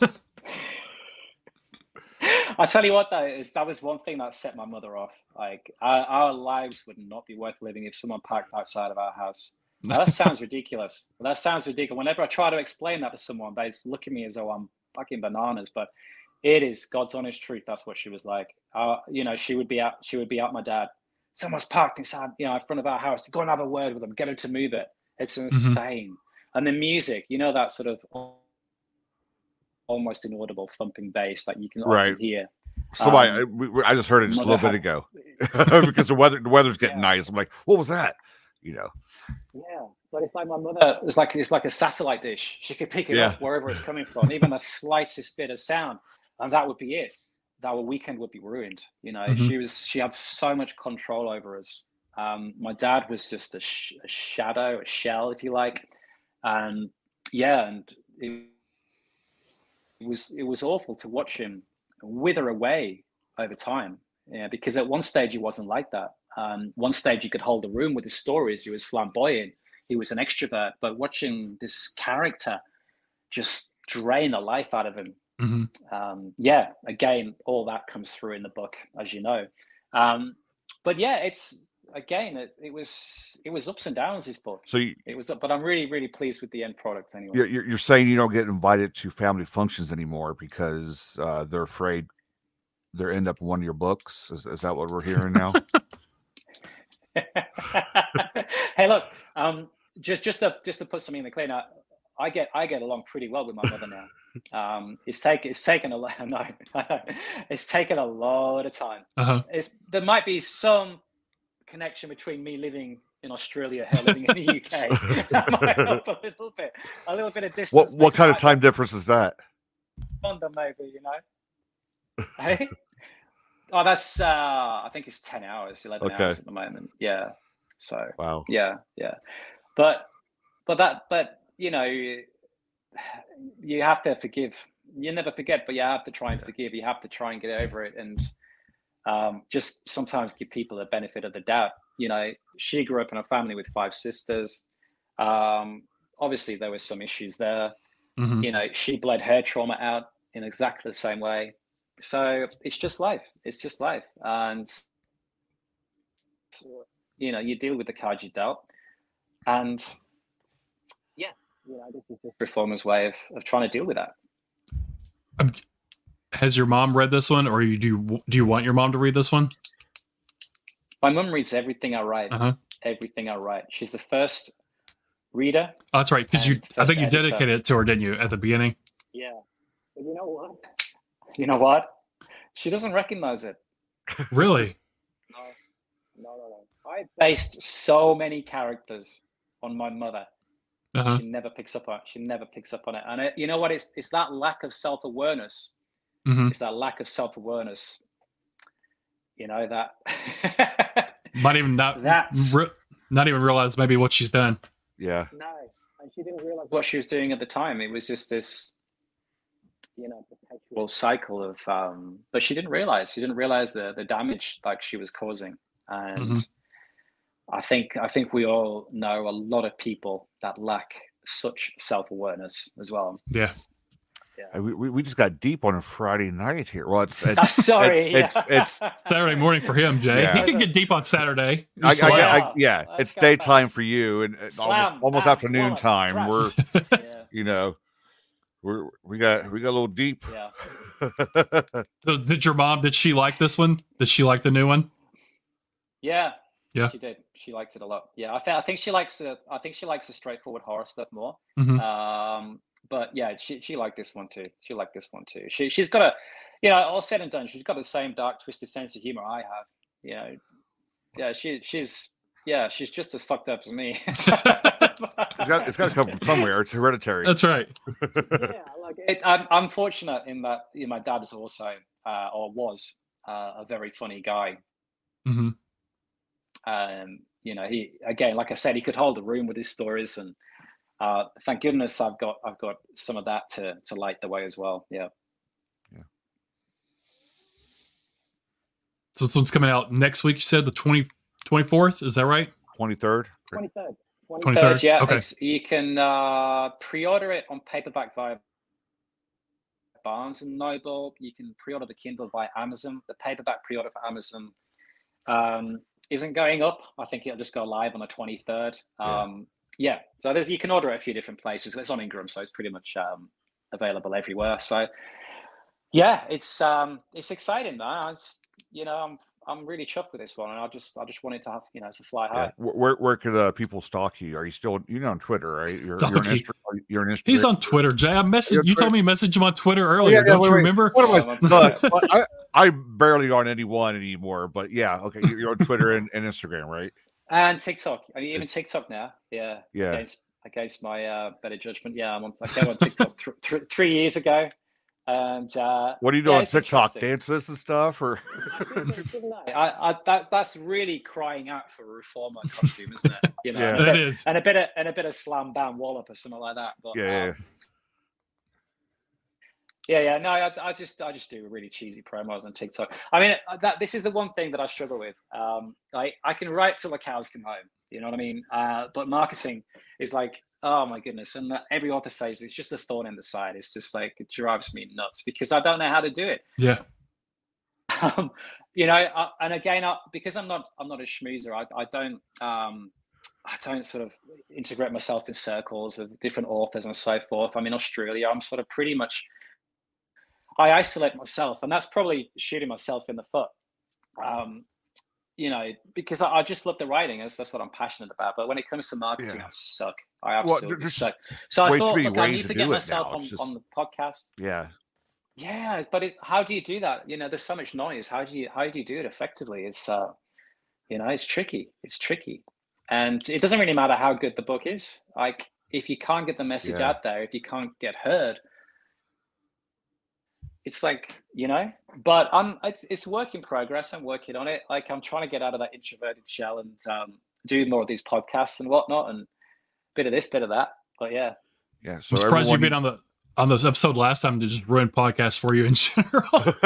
[SPEAKER 6] I tell you what, though, is that was one thing that set my mother off. Like our, our lives would not be worth living if someone parked outside of our house. Now, that sounds ridiculous. That sounds ridiculous. Whenever I try to explain that to someone, they just look at me as though I'm fucking bananas. But it is God's honest truth. That's what she was like. Uh, you know, she would be out. She would be out. My dad. Someone's parked inside, you know, in front of our house. Go and have a word with them. Get them to move it. It's insane. And the music, you know, that sort of almost inaudible thumping bass that you can
[SPEAKER 2] Right.
[SPEAKER 6] often hear.
[SPEAKER 2] Somebody,
[SPEAKER 6] Um,
[SPEAKER 2] I, we- we- I just heard it just a
[SPEAKER 6] Mother
[SPEAKER 2] little bit
[SPEAKER 6] had-
[SPEAKER 2] ago because the weather the weather's getting
[SPEAKER 6] Yeah.
[SPEAKER 2] nice. I'm like, what was that? You know,
[SPEAKER 6] Yeah, but it's like my mother. It's like it's like a satellite dish. She could pick it
[SPEAKER 2] Yeah.
[SPEAKER 6] up wherever it's coming from, even the slightest bit of sound, and that would be it. Our weekend would be ruined. You know,
[SPEAKER 5] Mhm.
[SPEAKER 6] she was she had so much control over us. Um, my dad was just a, sh- a shadow, a shell, if you like. And yeah, and it, it was it was awful to watch him wither away over time. Yeah, because at one stage he wasn't like that. Um, one stage he could hold a room with his stories. He was flamboyant. He was an extrovert. But watching this character just drain the life out of him,
[SPEAKER 5] Mhm.
[SPEAKER 6] um, yeah, again, all that comes through in the book, as you know. Um, but yeah, it's again, it, it was it was ups and downs. This book,
[SPEAKER 2] so you,
[SPEAKER 6] it was, but I'm really really pleased with the end product anyway.
[SPEAKER 2] you're, you're saying you don't get invited to family functions anymore because uh, they're afraid they'll end up in one of your books. Is, is that what we're hearing now?
[SPEAKER 6] Hey, look, um, just just to just to put something in the clear now, I get I get along pretty well with my mother now. Um, it's taken it's taken a lot. No, it's taken a lot of time.
[SPEAKER 5] Uh-huh.
[SPEAKER 6] It's there might be some connection between me living in Australia, her living in the U K. That might help a little bit, a little bit of
[SPEAKER 2] what
[SPEAKER 6] distance.
[SPEAKER 2] what
[SPEAKER 6] makes
[SPEAKER 2] kind of
[SPEAKER 6] that
[SPEAKER 2] time difference is that?
[SPEAKER 6] Wonder maybe, you know. Hey. Oh, that's uh I think it's ten hours, eleven
[SPEAKER 2] Okay.
[SPEAKER 6] hours at the moment. Yeah. So
[SPEAKER 2] Wow.
[SPEAKER 6] yeah, yeah. But but that but you know you, you have to forgive. You never forget, but you have to try and forgive. You have to try and get over it, and um, just sometimes give people the benefit of the doubt. You know, she grew up in a family with five sisters. Um, obviously, there were some issues there.
[SPEAKER 5] Mhm.
[SPEAKER 6] You know, she bled her trauma out in exactly the same way. So it's just life. It's just life, and you know, you deal with the cards you dealt, and yeah, you know, this is just Reformer's way of, of trying to deal with that.
[SPEAKER 5] Has your mom read this one, or you do do you want your mom to read this one?
[SPEAKER 6] My mum reads everything I write.
[SPEAKER 5] Uh-huh.
[SPEAKER 6] Everything I write. She's the first reader.
[SPEAKER 5] Oh, that's right, because you
[SPEAKER 6] And
[SPEAKER 5] I
[SPEAKER 6] first
[SPEAKER 5] think you
[SPEAKER 6] editor.
[SPEAKER 5] dedicated it to her, didn't you, at the beginning?
[SPEAKER 6] Yeah. But you know what? You know what? She doesn't recognize it.
[SPEAKER 5] Really?
[SPEAKER 6] No, no, no, no. I based so many characters on my mother.
[SPEAKER 5] Uh-huh.
[SPEAKER 6] She never picks up on it. She never picks up on it. And it, you know what? It's it's that lack of self-awareness.
[SPEAKER 5] Mhm.
[SPEAKER 6] It's that lack of self-awareness. You know that.
[SPEAKER 5] Might even not
[SPEAKER 6] That's-
[SPEAKER 5] re- not even realize maybe what she's done.
[SPEAKER 2] Yeah.
[SPEAKER 6] No,
[SPEAKER 4] and she didn't realize
[SPEAKER 6] what she was doing at the time. It was just this, you know, perpetual cycle of. Um, but she didn't realize. She didn't realize the the damage like she was causing, and
[SPEAKER 5] Mhm.
[SPEAKER 6] I think I think we all know a lot of people that lack such self awareness as well.
[SPEAKER 5] Yeah.
[SPEAKER 2] Uh, We, we we just got deep on a Friday night here. Well, it's
[SPEAKER 6] I'm
[SPEAKER 2] it's
[SPEAKER 6] sorry.
[SPEAKER 2] it's it's,
[SPEAKER 5] Saturday morning for him, Jay.
[SPEAKER 2] Yeah.
[SPEAKER 5] He can get deep on Saturday.
[SPEAKER 2] I, I,
[SPEAKER 5] Slam.
[SPEAKER 2] I, I,
[SPEAKER 6] Yeah.
[SPEAKER 2] yeah,
[SPEAKER 6] Let's
[SPEAKER 2] it's
[SPEAKER 6] go,
[SPEAKER 2] daytime
[SPEAKER 6] fellas.
[SPEAKER 2] for you, and it's
[SPEAKER 6] Slam,
[SPEAKER 2] almost almost
[SPEAKER 6] bam,
[SPEAKER 2] afternoon
[SPEAKER 6] wallet,
[SPEAKER 2] time.
[SPEAKER 6] crash.
[SPEAKER 2] We're
[SPEAKER 6] Yeah,
[SPEAKER 2] you know we're we got we got a little deep.
[SPEAKER 6] yeah.
[SPEAKER 5] So did your mom, did she like this one? Did she like the new one?
[SPEAKER 6] Yeah.
[SPEAKER 5] Yeah.
[SPEAKER 6] She did. She liked it a lot. Yeah. I think I think she likes the I think she likes the straightforward horror stuff more.
[SPEAKER 5] Mhm.
[SPEAKER 6] Um, but yeah, she she liked this one too. She liked this one too. She she's got a, you know, all said and done, she's got the same dark, twisted sense of humor I have. You know, yeah, she she's yeah, she's just as fucked up as me.
[SPEAKER 2] It's got it's got to come from somewhere. It's hereditary.
[SPEAKER 5] That's right.
[SPEAKER 4] yeah, like
[SPEAKER 6] It, I'm I'm fortunate in that, you know, my dad is also uh, or was uh, a very funny guy.
[SPEAKER 5] hmm
[SPEAKER 6] Um, you know, he again, like I said, he could hold the room with his stories, and uh, thank goodness I've got I've got some of that to to light the way as well. Yeah.
[SPEAKER 5] So this one's coming out next week. You said the twenty, twenty-fourth. Is that right?
[SPEAKER 2] twenty-third.
[SPEAKER 4] twenty-third.
[SPEAKER 5] twenty-third.
[SPEAKER 6] Third, yeah.
[SPEAKER 5] Okay.
[SPEAKER 6] It's, you can uh, pre-order it on paperback via Barnes and Noble. You can pre-order the Kindle by Amazon. The paperback pre-order for Amazon um, isn't going up. I think it'll just go live on the twenty-third.
[SPEAKER 2] Yeah.
[SPEAKER 6] Um, yeah. So there's you can order it a few different places. It's on Ingram, so it's pretty much um, available everywhere. So yeah, it's um, it's exciting, man. It's, you know, I'm I'm really chuffed with this one, and I just I just wanted to have, you know, to fly high.
[SPEAKER 2] Yeah. Where where, where could uh, people stalk you? Are you still you're on Twitter, right? You're, you're on
[SPEAKER 5] Stalk you.
[SPEAKER 2] Instagram. You're on Instagram.
[SPEAKER 5] He's on Twitter, Jay. I messaged
[SPEAKER 2] You're
[SPEAKER 5] you. Told
[SPEAKER 2] Twitter.
[SPEAKER 5] me to message him on Twitter earlier.
[SPEAKER 2] Yeah, yeah,
[SPEAKER 5] Don't
[SPEAKER 2] wait,
[SPEAKER 5] you
[SPEAKER 2] wait.
[SPEAKER 5] remember?
[SPEAKER 2] What am I?
[SPEAKER 6] Yeah, I'm on
[SPEAKER 2] But,
[SPEAKER 6] Twitter.
[SPEAKER 2] but I I'm barely on anyone anymore. But yeah, okay. You're, you're on Twitter and, and Instagram, right?
[SPEAKER 6] And TikTok. I mean, even TikTok now. Yeah.
[SPEAKER 2] Yeah.
[SPEAKER 6] Against against my uh, better judgment. Yeah, I'm on. I came on TikTok th- th- three years ago, and uh,
[SPEAKER 2] What are you
[SPEAKER 6] yeah,
[SPEAKER 2] doing on
[SPEAKER 6] it's
[SPEAKER 2] TikTok?
[SPEAKER 6] interesting.
[SPEAKER 2] Dances and stuff, or
[SPEAKER 6] I, I that that's really crying out for a reformer costume, isn't it? You know,
[SPEAKER 2] Yeah.
[SPEAKER 6] and, a
[SPEAKER 5] That
[SPEAKER 6] bit,
[SPEAKER 5] is.
[SPEAKER 6] and a bit of and a bit of slam bam wallop or something like that. But
[SPEAKER 2] yeah, yeah,
[SPEAKER 6] um, yeah, yeah. No, I, I just I just do really cheesy promos on TikTok. I mean, that this is the one thing that I struggle with. Um, I I can write till the cows come home. You know what I mean? Uh, but marketing is like, oh my goodness, and every author says it's just a thorn in the side. It's just like it drives me nuts because I don't know how to do it.
[SPEAKER 5] Yeah.
[SPEAKER 6] Um, you know, I, and again, I, because I'm not I'm not a schmoozer. I, I don't um, I don't sort of integrate myself in circles of different authors and so forth. I'm in Australia. I'm sort of pretty much I isolate myself, and that's probably shooting myself in the foot. Um, you know, because I, I just love the writing. That's, that's what I'm passionate about. But when it comes to marketing,
[SPEAKER 2] Yeah.
[SPEAKER 6] I suck. I
[SPEAKER 2] Well,
[SPEAKER 6] absolutely
[SPEAKER 2] there's
[SPEAKER 6] suck. So I
[SPEAKER 2] way too
[SPEAKER 6] thought,
[SPEAKER 2] many
[SPEAKER 6] look, I
[SPEAKER 2] ways
[SPEAKER 6] need
[SPEAKER 2] to
[SPEAKER 6] to
[SPEAKER 2] do
[SPEAKER 6] get
[SPEAKER 2] it
[SPEAKER 6] myself
[SPEAKER 2] now.
[SPEAKER 6] on,
[SPEAKER 2] It's just-
[SPEAKER 6] on the podcast.
[SPEAKER 2] yeah.
[SPEAKER 6] Yeah, but it's, how do you do that? You know, there's so much noise. How do you how do you do it effectively? It's uh, you know, it's tricky. It's tricky, and it doesn't really matter how good the book is. Like, if you can't get the message
[SPEAKER 2] Yeah.
[SPEAKER 6] out there, if you can't get heard, it's like, you know. But I'm it's it's work in progress. I'm working on it. Like, I'm trying to get out of that introverted shell and um, do more of these podcasts and whatnot, and bit of this, bit of that. But yeah.
[SPEAKER 2] Yeah. So
[SPEAKER 5] I'm surprised you've
[SPEAKER 2] everyone-
[SPEAKER 5] been on the on this episode last time to just ruin podcasts for you in general.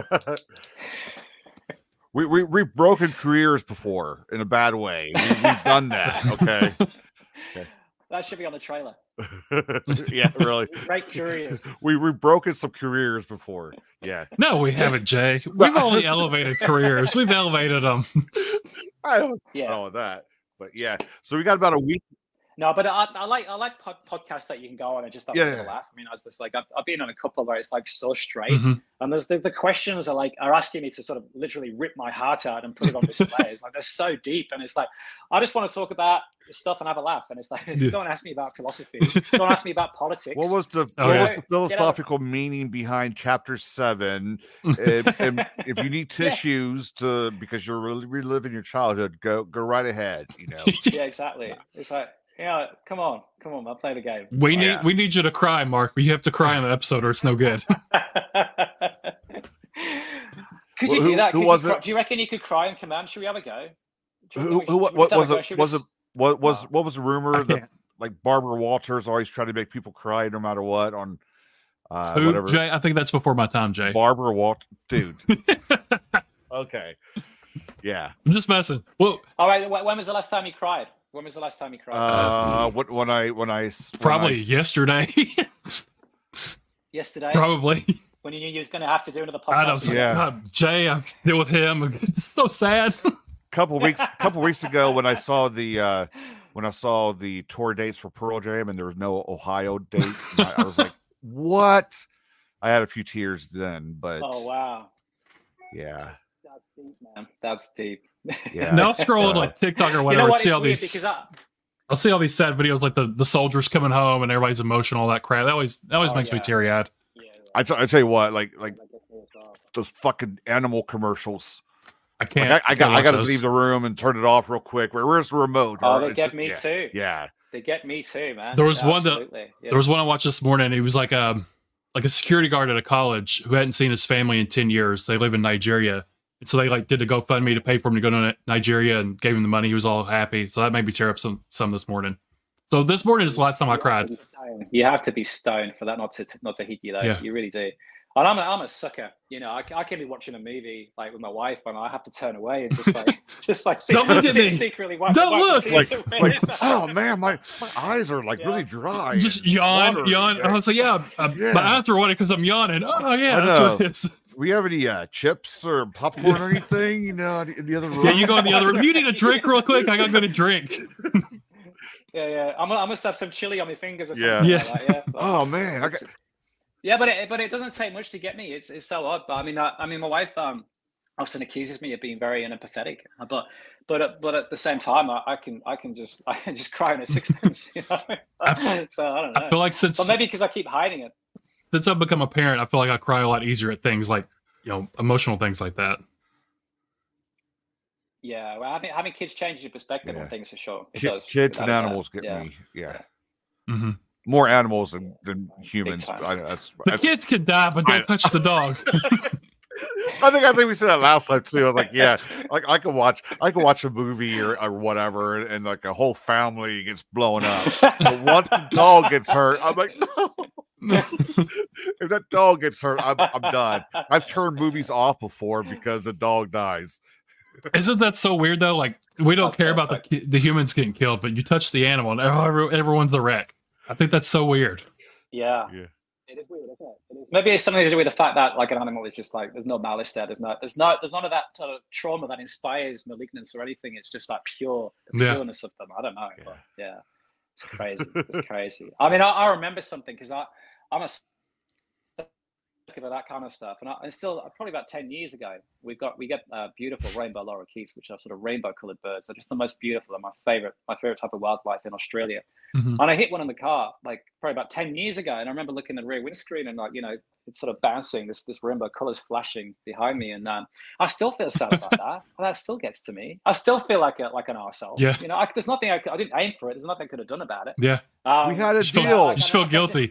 [SPEAKER 2] we, we, we've broken careers before in a bad way. We, we've done that. Okay.
[SPEAKER 6] That should be on the trailer.
[SPEAKER 2] Yeah, really.
[SPEAKER 6] Great careers.
[SPEAKER 2] We, we've broken some careers before. Yeah.
[SPEAKER 5] No, we haven't, Jay. We've only elevated careers. We've elevated them.
[SPEAKER 2] I don't
[SPEAKER 6] Yeah.
[SPEAKER 2] know that. But yeah. So we got about a week.
[SPEAKER 6] No, but I, I like I like pod, podcasts that you can go on and just have
[SPEAKER 2] Yeah,
[SPEAKER 6] a little
[SPEAKER 2] yeah.
[SPEAKER 6] laugh. I mean, I was just like I've, I've been on a couple where it's like so straight,
[SPEAKER 5] Mhm.
[SPEAKER 6] and there's the, the questions are like are asking me to sort of literally rip my heart out and put it on display. It's like they're so deep, and it's like I just want to talk about stuff and have a laugh. And it's like
[SPEAKER 5] Yeah.
[SPEAKER 6] don't ask me about philosophy, don't ask me about politics.
[SPEAKER 2] What was the,
[SPEAKER 5] Oh,
[SPEAKER 2] what
[SPEAKER 5] yeah.
[SPEAKER 2] was
[SPEAKER 6] Get
[SPEAKER 2] the
[SPEAKER 6] out-
[SPEAKER 2] philosophical meaning behind chapter seven? if, if, if you need
[SPEAKER 6] Yeah.
[SPEAKER 2] tissues to because you're really reliving your childhood, go go right ahead. You know.
[SPEAKER 6] Yeah, exactly. It's like yeah, come on, come on, I'll play the game.
[SPEAKER 5] We need
[SPEAKER 2] Yeah.
[SPEAKER 5] we need you to cry, Mark. You have to cry in the episode, or it's no good.
[SPEAKER 6] Could
[SPEAKER 2] Who-
[SPEAKER 6] you do that?
[SPEAKER 2] who
[SPEAKER 6] Could
[SPEAKER 2] was
[SPEAKER 6] you cry,
[SPEAKER 2] it?
[SPEAKER 6] do you reckon you could cry on command? Should we have a go? Do you
[SPEAKER 2] Who,
[SPEAKER 6] reckon
[SPEAKER 2] who
[SPEAKER 6] we
[SPEAKER 2] what,
[SPEAKER 6] should-
[SPEAKER 2] what
[SPEAKER 6] should we
[SPEAKER 2] was
[SPEAKER 6] have a go?
[SPEAKER 2] it?
[SPEAKER 6] Should we
[SPEAKER 2] Was it
[SPEAKER 6] just-
[SPEAKER 2] what was
[SPEAKER 6] Oh.
[SPEAKER 2] what was the rumor
[SPEAKER 5] I
[SPEAKER 2] that
[SPEAKER 5] can't.
[SPEAKER 2] like Barbara Walters always trying to make people cry no matter what on uh,
[SPEAKER 5] Who,
[SPEAKER 2] whatever.
[SPEAKER 5] Jay? I think that's before my time, Jay.
[SPEAKER 2] Barbara Walt, dude. Okay, yeah.
[SPEAKER 5] I'm just messing. Well,
[SPEAKER 6] All right. wh- When was the last time you cried? When was the last time you cried?
[SPEAKER 2] Uh, what when I when I when
[SPEAKER 5] probably
[SPEAKER 2] I,
[SPEAKER 5] yesterday.
[SPEAKER 6] Yesterday,
[SPEAKER 5] Probably.
[SPEAKER 6] when you knew you was going to have to do another
[SPEAKER 5] I know.
[SPEAKER 6] podcast.
[SPEAKER 5] So,
[SPEAKER 2] Yeah.
[SPEAKER 5] God, Jay, I'm still with him. It's so sad.
[SPEAKER 2] couple weeks couple weeks ago when I saw the uh, when I saw the tour dates for Pearl Jam and there was no Ohio dates, and I, I was like, what? I had a few tears then, but
[SPEAKER 6] Oh wow,
[SPEAKER 2] yeah,
[SPEAKER 6] that's deep, man. That's deep.
[SPEAKER 2] yeah.
[SPEAKER 5] Now I'll scroll on
[SPEAKER 2] Uh,
[SPEAKER 5] like TikTok or
[SPEAKER 6] You
[SPEAKER 5] whatever
[SPEAKER 6] know
[SPEAKER 5] and
[SPEAKER 6] what?
[SPEAKER 5] see
[SPEAKER 6] It's
[SPEAKER 5] all
[SPEAKER 6] weird
[SPEAKER 5] these.
[SPEAKER 6] because I,
[SPEAKER 5] I'll see all these sad videos like the, the soldiers coming home and everybody's emotional, all that crap. That always that always
[SPEAKER 6] Oh,
[SPEAKER 5] makes me
[SPEAKER 6] yeah.
[SPEAKER 5] teary eyed.
[SPEAKER 6] yeah, yeah,
[SPEAKER 2] I, t- I tell you what, like like
[SPEAKER 6] I guess so as well.
[SPEAKER 2] those fucking animal commercials.
[SPEAKER 5] I
[SPEAKER 2] Like,
[SPEAKER 5] can't.
[SPEAKER 2] I, I got
[SPEAKER 5] can't
[SPEAKER 2] I got to
[SPEAKER 5] watch those.
[SPEAKER 2] leave the room and turn it off real quick. Where where's the remote?
[SPEAKER 6] Oh,
[SPEAKER 2] Or
[SPEAKER 6] they
[SPEAKER 2] it's
[SPEAKER 6] get
[SPEAKER 2] the-
[SPEAKER 6] me
[SPEAKER 2] yeah,
[SPEAKER 6] too.
[SPEAKER 2] Yeah,
[SPEAKER 6] They get me too, man.
[SPEAKER 5] There was
[SPEAKER 6] Yeah,
[SPEAKER 5] one that-
[SPEAKER 6] absolutely. Yeah.
[SPEAKER 5] There was one I watched this morning. He was like um like a security guard at a college who hadn't seen his family in ten years. They live in Nigeria. And so they like did a GoFundMe to pay for him to go to Nigeria and gave him the money. He was all happy. So that made me tear up some some this morning. So this morning is the last time I cried.
[SPEAKER 6] You have to be stoned for that not to not to hit you though.
[SPEAKER 5] Yeah.
[SPEAKER 6] You really do. And I'm a, I'm a sucker. You know, I, I can be watching a movie like with my wife, and I have to turn away and just like just like
[SPEAKER 5] Don't look at
[SPEAKER 6] se-
[SPEAKER 5] me.
[SPEAKER 6] secretly wipe,
[SPEAKER 5] Don't
[SPEAKER 6] wipe the
[SPEAKER 5] look.
[SPEAKER 6] tears
[SPEAKER 2] like
[SPEAKER 6] away.
[SPEAKER 2] like oh man, my, my eyes are like
[SPEAKER 6] Yeah.
[SPEAKER 2] really dry.
[SPEAKER 5] Just
[SPEAKER 2] and
[SPEAKER 5] yawn,
[SPEAKER 2] watery.
[SPEAKER 5] yawn. I was like, yeah, uh,
[SPEAKER 2] Yeah.
[SPEAKER 5] my eyes are watering because I'm yawning. Oh yeah,
[SPEAKER 2] I
[SPEAKER 5] that's what
[SPEAKER 2] know.
[SPEAKER 5] it is.
[SPEAKER 2] We have any uh, chips or popcorn or anything? You know, in the other room.
[SPEAKER 5] Yeah, you go in the other room. You need a drink real quick. I gotta go to drink.
[SPEAKER 6] Yeah, yeah. I'm, I must have some chili on my fingers or
[SPEAKER 2] Yeah.
[SPEAKER 6] something.
[SPEAKER 5] Yeah.
[SPEAKER 6] Like that, yeah.
[SPEAKER 2] Oh man, I got,
[SPEAKER 6] It's- yeah, but it but it doesn't take much to get me. It's it's so odd. But I mean, I, I mean, my wife um often accuses me of being very unempathetic, but but at- but at the same time, I, I can I can just I can just cry in a sixpence. You know? So I don't know.
[SPEAKER 5] I feel like since
[SPEAKER 6] But maybe because I keep hiding it.
[SPEAKER 5] since I've become a parent, I feel like I cry a lot easier at things like you know emotional things like that.
[SPEAKER 6] Yeah, well, having having kids changes your perspective
[SPEAKER 2] Yeah.
[SPEAKER 6] on things for sure. It
[SPEAKER 2] ki-
[SPEAKER 6] does.
[SPEAKER 2] kids and
[SPEAKER 6] without a doubt.
[SPEAKER 2] animals get
[SPEAKER 6] Yeah.
[SPEAKER 2] me. Yeah,
[SPEAKER 5] hmm
[SPEAKER 2] more animals than, than humans.
[SPEAKER 6] time.
[SPEAKER 2] I, that's,
[SPEAKER 5] The
[SPEAKER 2] that's,
[SPEAKER 5] kids can die, but don't
[SPEAKER 2] I-
[SPEAKER 5] touch the dog.
[SPEAKER 2] I think I think we said that last time too. I was like, yeah, like I could watch I could watch a movie or, or whatever, and, and like a whole family gets blown up. But once the dog gets hurt, I'm like, no. If that dog gets hurt, I'm, I'm done. I've turned movies off before because the dog dies.
[SPEAKER 5] Isn't that so weird though? Like we don't
[SPEAKER 6] That's
[SPEAKER 5] care about the ki- the humans getting killed, but you touch the animal and every- everyone's the wreck. I think that's so weird.
[SPEAKER 6] Yeah.
[SPEAKER 2] Yeah.
[SPEAKER 6] It is weird, isn't it? It is. Maybe it's something to do with the fact that like an animal is just like there's no malice there. There's no there's no there's none of that sort of trauma that inspires malignance or anything. It's just like pure the
[SPEAKER 5] Yeah.
[SPEAKER 6] pureness of them. I don't know.
[SPEAKER 2] Yeah.
[SPEAKER 6] But yeah. It's crazy. It's crazy. I mean I, I remember something because I I'm a about that kind of stuff. And I, and still, probably about ten years ago, we got we get uh, beautiful rainbow lorikeets, which are sort of rainbow-colored birds. They're just the most beautiful and my favorite, my favorite type of wildlife in Australia.
[SPEAKER 5] Mhm.
[SPEAKER 6] And I hit one in the car, like probably about ten years ago, and I remember looking at the rear windscreen and like you know, it's sort of bouncing, this this rainbow colors flashing behind me, and um, I still feel sad about that. And that still gets to me. I still feel like a like an arsehole.
[SPEAKER 5] Yeah.
[SPEAKER 6] You know, I, there's nothing I, could, I didn't aim for it. There's nothing I could have done about it.
[SPEAKER 5] Yeah,
[SPEAKER 6] Um,
[SPEAKER 2] We had a
[SPEAKER 5] just feel,
[SPEAKER 2] deal.
[SPEAKER 6] I
[SPEAKER 5] just
[SPEAKER 6] know,
[SPEAKER 5] feel
[SPEAKER 6] I
[SPEAKER 5] guilty.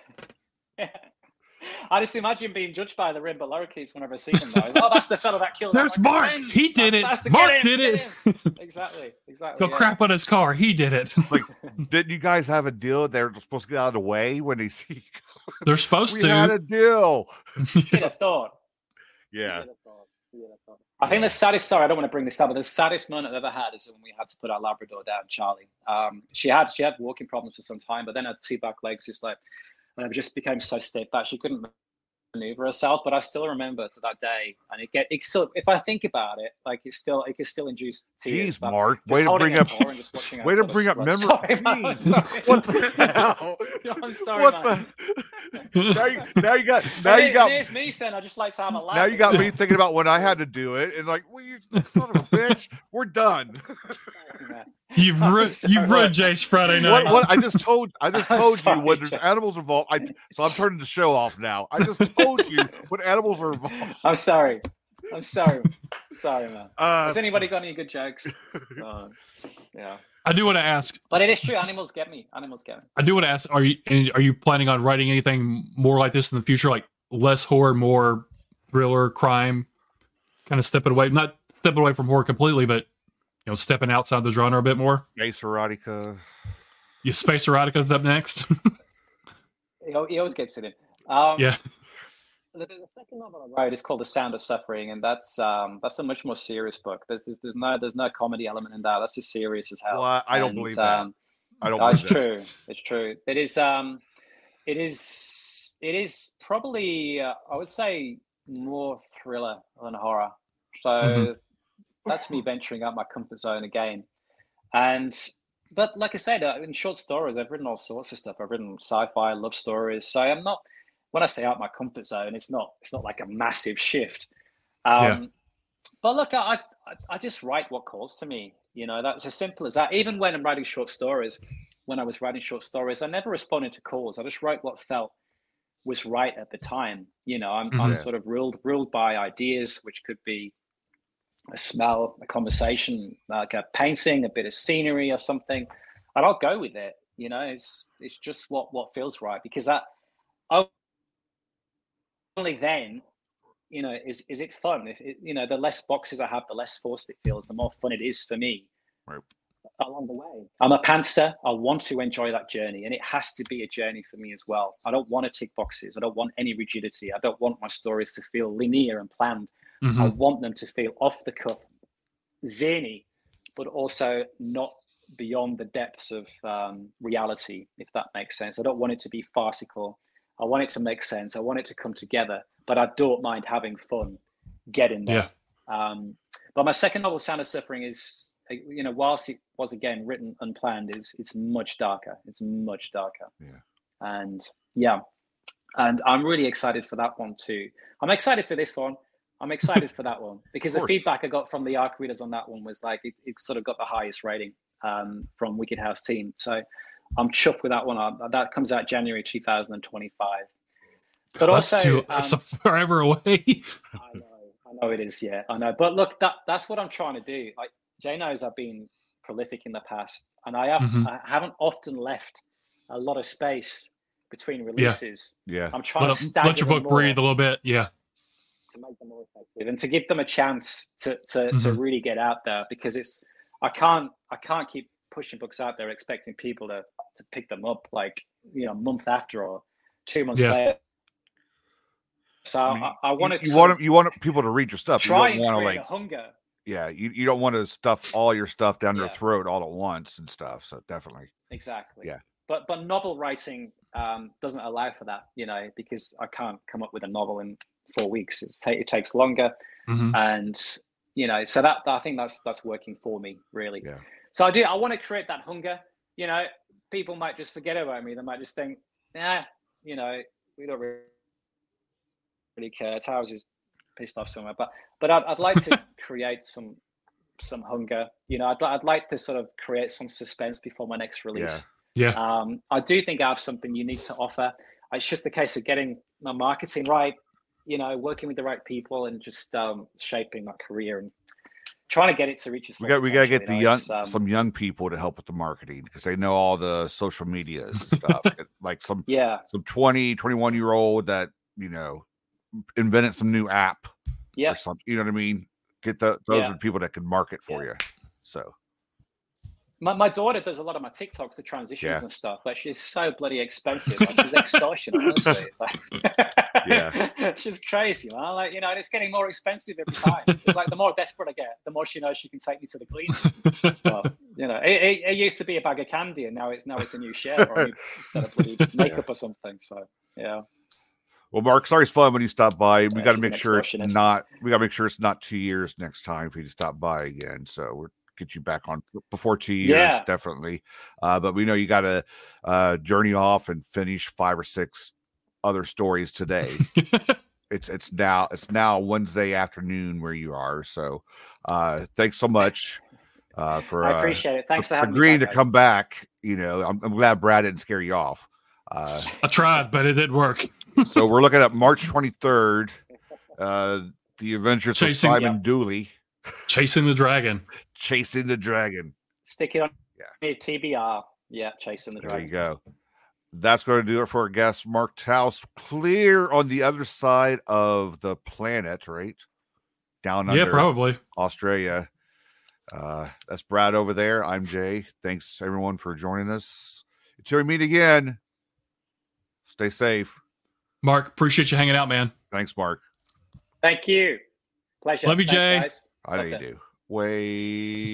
[SPEAKER 6] I just imagine being judged by the rainbow lorikeets whenever I see them. Now. It's, oh, that's the fellow that killed.
[SPEAKER 5] There's
[SPEAKER 6] that one."
[SPEAKER 5] Mark. He did it.
[SPEAKER 6] That's the-
[SPEAKER 5] Mark
[SPEAKER 6] get him,
[SPEAKER 5] did
[SPEAKER 6] get
[SPEAKER 5] it.
[SPEAKER 6] him. Exactly. Exactly.
[SPEAKER 5] Go
[SPEAKER 6] yeah.
[SPEAKER 5] crap on his car. He did it.
[SPEAKER 2] Like, didn't you guys have a deal? They're supposed to get out of the way when they see.
[SPEAKER 5] They're supposed
[SPEAKER 2] We
[SPEAKER 5] to.
[SPEAKER 2] had a deal.
[SPEAKER 6] You'd have thought.
[SPEAKER 2] Yeah.
[SPEAKER 6] You'd have thought. You'd have thought. I think the saddest. Sorry, I don't want to bring this up, but the saddest moment I've ever had is when we had to put our Labrador down, Charlie. Um, she had she had walking problems for some time, but then her two back legs just like uh, just became so stiff that she couldn't maneuver herself. But I still remember to that day, and it get it still. If I think about it, like it's still it can still induce tears.
[SPEAKER 2] Jeez,
[SPEAKER 6] but
[SPEAKER 2] Mark.
[SPEAKER 6] just
[SPEAKER 2] Way to
[SPEAKER 6] holding
[SPEAKER 2] bring
[SPEAKER 6] her
[SPEAKER 2] up.
[SPEAKER 6] paw and just watching her
[SPEAKER 2] Way to
[SPEAKER 6] sort of
[SPEAKER 2] bring up
[SPEAKER 6] slow-
[SPEAKER 2] memories.
[SPEAKER 6] Sorry, man, I'm
[SPEAKER 2] Jeez.
[SPEAKER 6] sorry.
[SPEAKER 2] What the hell?
[SPEAKER 6] I'm sorry,
[SPEAKER 2] What
[SPEAKER 6] man.
[SPEAKER 2] the? Now you, now you got. Now you got.
[SPEAKER 6] It's me, son. I just like to have a laugh.
[SPEAKER 2] Now you got me thinking about when I had to do it, and like, well, you son of a bitch, we're done.
[SPEAKER 5] You've
[SPEAKER 6] I'm
[SPEAKER 5] ru-
[SPEAKER 6] sorry.
[SPEAKER 5] you've ruined Jay's Friday night.
[SPEAKER 2] What? What? I just told. I just
[SPEAKER 6] I'm
[SPEAKER 2] told you
[SPEAKER 6] sorry,
[SPEAKER 2] when there's
[SPEAKER 6] Jack.
[SPEAKER 2] animals involved. I so I'm turning the show off now. I just told you when animals are involved.
[SPEAKER 6] I'm sorry. I'm sorry. Sorry, man.
[SPEAKER 2] Uh,
[SPEAKER 6] Has anybody got any good jokes? Uh, yeah.
[SPEAKER 5] I do want to ask.
[SPEAKER 6] But it is true. Animals get me. Animals get me.
[SPEAKER 5] I do want to ask. Are you and are you planning on writing anything more like this in the future? Like less horror, more thriller, crime, kind of stepping away, not stepping away from horror completely, but you know, stepping outside the genre a bit more.
[SPEAKER 2] Ace erotica.
[SPEAKER 5] Yeah, Space Erotica's up next.
[SPEAKER 6] He, al- he always gets it in. Um,
[SPEAKER 5] Yeah.
[SPEAKER 6] There's a second novel I wrote. It's called The Sound of Suffering, and that's um, that's a much more serious book. There's, there's there's no there's no comedy element in that. That's just serious as hell.
[SPEAKER 2] Well, I, I don't
[SPEAKER 6] And,
[SPEAKER 2] believe that.
[SPEAKER 6] um,
[SPEAKER 2] I don't
[SPEAKER 6] no,
[SPEAKER 2] believe
[SPEAKER 6] it's
[SPEAKER 2] that.
[SPEAKER 6] true. It's true. It is. Um, it is. It is probably. Uh, I would say more thriller than horror. So
[SPEAKER 5] Mhm.
[SPEAKER 6] that's me venturing out my comfort zone again. And but like I said, uh, in short stories, I've written all sorts of stuff. I've written sci-fi, love stories. So I'm not. When I say out my comfort zone, it's not. It's not like a massive shift. Um,
[SPEAKER 5] Yeah.
[SPEAKER 6] But look, I, I I just write what calls to me. You know, that's as simple as that. Even when I'm writing short stories, when I was writing short stories, I never responded to calls. I just wrote what felt was right at the time. You know, I'm
[SPEAKER 5] Mhm.
[SPEAKER 6] I'm
[SPEAKER 2] Yeah.
[SPEAKER 6] sort of ruled ruled by ideas, which could be a smell, a conversation, like a painting, a bit of scenery or something. And I'll go with it. You know, it's it's just what what feels right because that only then, you know, is is it fun? If it, you know, the less boxes I have, the less forced it feels, the more fun it is for me.
[SPEAKER 2] Right.
[SPEAKER 6] Along the way, I'm a pantser. I want to enjoy that journey, and it has to be a journey for me as well. I don't want to tick boxes. I don't want any rigidity. I don't want my stories to feel linear and planned.
[SPEAKER 5] Mhm.
[SPEAKER 6] I want them to feel off the cuff, zany, but also not beyond the depths of um, reality, if that makes sense. I don't want it to be farcical. I want it to make sense. I want it to come together, but I don't mind having fun, getting there.
[SPEAKER 5] Yeah.
[SPEAKER 6] Um, but my second novel, Sound of Suffering, is, you know, whilst it was again written unplanned, it's it's much darker. It's much darker.
[SPEAKER 2] Yeah.
[SPEAKER 6] And yeah, and I'm really excited for that one too. I'm excited for this one. I'm excited for that one because the
[SPEAKER 2] course.
[SPEAKER 6] feedback I got from the ARC readers on that one was like it, it sort of got the highest rating um, from Wicked House team. So I'm chuffed with that one. Uh, That comes out January two thousand twenty-five. But
[SPEAKER 5] That's
[SPEAKER 6] also,
[SPEAKER 5] too,
[SPEAKER 6] um,
[SPEAKER 5] that's forever away.
[SPEAKER 6] I know, I know it is. Yeah, I know. But look, that that's what I'm trying to do. Like Jay knows, I've been prolific in the past, and I have
[SPEAKER 5] Mhm.
[SPEAKER 6] I haven't often left a lot of space between releases.
[SPEAKER 2] Yeah.
[SPEAKER 6] I'm trying
[SPEAKER 5] Let,
[SPEAKER 6] to
[SPEAKER 5] them-
[SPEAKER 6] stagger
[SPEAKER 5] let your
[SPEAKER 6] them
[SPEAKER 5] book
[SPEAKER 6] more
[SPEAKER 5] breathe a little bit. Yeah.
[SPEAKER 6] to make them more effective and to give them a chance to to, to
[SPEAKER 5] Mhm.
[SPEAKER 6] really get out there because it's I can't I can't keep pushing books out there expecting people to to pick them up like you know a month after or two months
[SPEAKER 5] Yeah.
[SPEAKER 6] later. So
[SPEAKER 2] I mean,
[SPEAKER 6] I, I want
[SPEAKER 2] you,
[SPEAKER 6] to
[SPEAKER 2] you want you want people to read your stuff. You
[SPEAKER 6] try
[SPEAKER 2] don't
[SPEAKER 6] and
[SPEAKER 2] want to
[SPEAKER 6] create
[SPEAKER 2] like,
[SPEAKER 6] a hunger.
[SPEAKER 2] yeah, you, you don't want to stuff all your stuff down their
[SPEAKER 6] Yeah.
[SPEAKER 2] throat all at once and stuff. So definitely.
[SPEAKER 6] Exactly.
[SPEAKER 2] Yeah.
[SPEAKER 6] But but novel writing um, doesn't allow for that, you know, because I can't come up with a novel in four weeks. It's ta- it takes longer,
[SPEAKER 5] Mhm.
[SPEAKER 6] and you know, so that I think that's that's working for me really.
[SPEAKER 2] Yeah.
[SPEAKER 6] So I do. I want to create that hunger. You know, people might just forget about me. They might just think, nah, you know, we don't really really care. Towers is pissed off somewhere. But but I'd, I'd like to create some some hunger. You know, I'd I'd like to sort of create some suspense before my next release.
[SPEAKER 5] Yeah.
[SPEAKER 6] Um, I do think I have something unique to offer. It's just a case of getting my marketing right, you know, working with the right people and just um, shaping my career and trying to get it to reach its
[SPEAKER 2] We
[SPEAKER 6] full
[SPEAKER 2] got we got to
[SPEAKER 6] potential,
[SPEAKER 2] get
[SPEAKER 6] you
[SPEAKER 2] the
[SPEAKER 6] know,
[SPEAKER 2] young
[SPEAKER 6] it's, um,
[SPEAKER 2] some young people to help with the marketing because they know all the social medias and stuff. Like some
[SPEAKER 6] yeah,
[SPEAKER 2] some twenty, twenty-one year old that, you know, invented some new app
[SPEAKER 6] yeah,
[SPEAKER 2] or something. You know what I mean? Get the those
[SPEAKER 6] Yeah.
[SPEAKER 2] are the people that can market for
[SPEAKER 6] Yeah.
[SPEAKER 2] you. So
[SPEAKER 6] My, my daughter does a lot of my TikToks, the transitions
[SPEAKER 2] Yeah.
[SPEAKER 6] and stuff, but she's so bloody expensive. Like, she's extortionate, honestly. It's like,
[SPEAKER 2] Yeah.
[SPEAKER 6] she's crazy, man. Like, you know, and it's getting more expensive every time. It's like the more desperate I get, the more she knows she can take me to the cleaners. Well, you know, it, it, it used to be a bag of candy, and now it's now it's a new shirt or a new set of bloody makeup or something. So, yeah.
[SPEAKER 2] well, Mark, sorry it's fun when you stop by. We
[SPEAKER 6] Yeah,
[SPEAKER 2] got to
[SPEAKER 6] she's
[SPEAKER 2] make
[SPEAKER 6] an
[SPEAKER 2] sure it's
[SPEAKER 6] extortionist.
[SPEAKER 2] not. We got to make sure it's not two years next time for you to stop by again. So we're get you back on before two years,
[SPEAKER 6] Yeah.
[SPEAKER 2] definitely. Uh, but we know you got to uh, journey off and finish five or six other stories today. it's it's now it's now Wednesday afternoon where you are. So uh, thanks so much uh, for
[SPEAKER 6] I
[SPEAKER 2] uh,
[SPEAKER 6] appreciate it. Thanks for, having
[SPEAKER 2] agreeing
[SPEAKER 6] me.
[SPEAKER 2] to
[SPEAKER 6] back,
[SPEAKER 2] come back. You know, I'm, I'm glad Brad didn't scare you off. Uh,
[SPEAKER 5] I tried, but it didn't work.
[SPEAKER 2] so we're looking at March twenty-third. Uh, the Adventures
[SPEAKER 5] Chasing-
[SPEAKER 2] of Simon
[SPEAKER 6] Yeah.
[SPEAKER 2] Dooley,
[SPEAKER 5] Chasing the Dragon.
[SPEAKER 2] Chasing the Dragon.
[SPEAKER 6] Stick it on
[SPEAKER 2] Yeah.
[SPEAKER 6] T B R. Yeah, chasing the
[SPEAKER 2] There you
[SPEAKER 6] dragon.
[SPEAKER 2] go. That's going to do it for our guest, Mark Taus. Clear on the other side of the planet, right? Down
[SPEAKER 5] Yeah,
[SPEAKER 2] under
[SPEAKER 5] probably.
[SPEAKER 2] Australia. Uh, that's Brad over there. I'm Jay. Thanks everyone for joining us. Until we meet again, stay safe.
[SPEAKER 5] Mark, appreciate you hanging out, man.
[SPEAKER 2] Thanks, Mark.
[SPEAKER 6] Thank you. Pleasure.
[SPEAKER 5] Love you,
[SPEAKER 6] Thanks,
[SPEAKER 5] Jay.
[SPEAKER 6] guys.
[SPEAKER 2] I know you
[SPEAKER 6] Okay.
[SPEAKER 2] do. Way.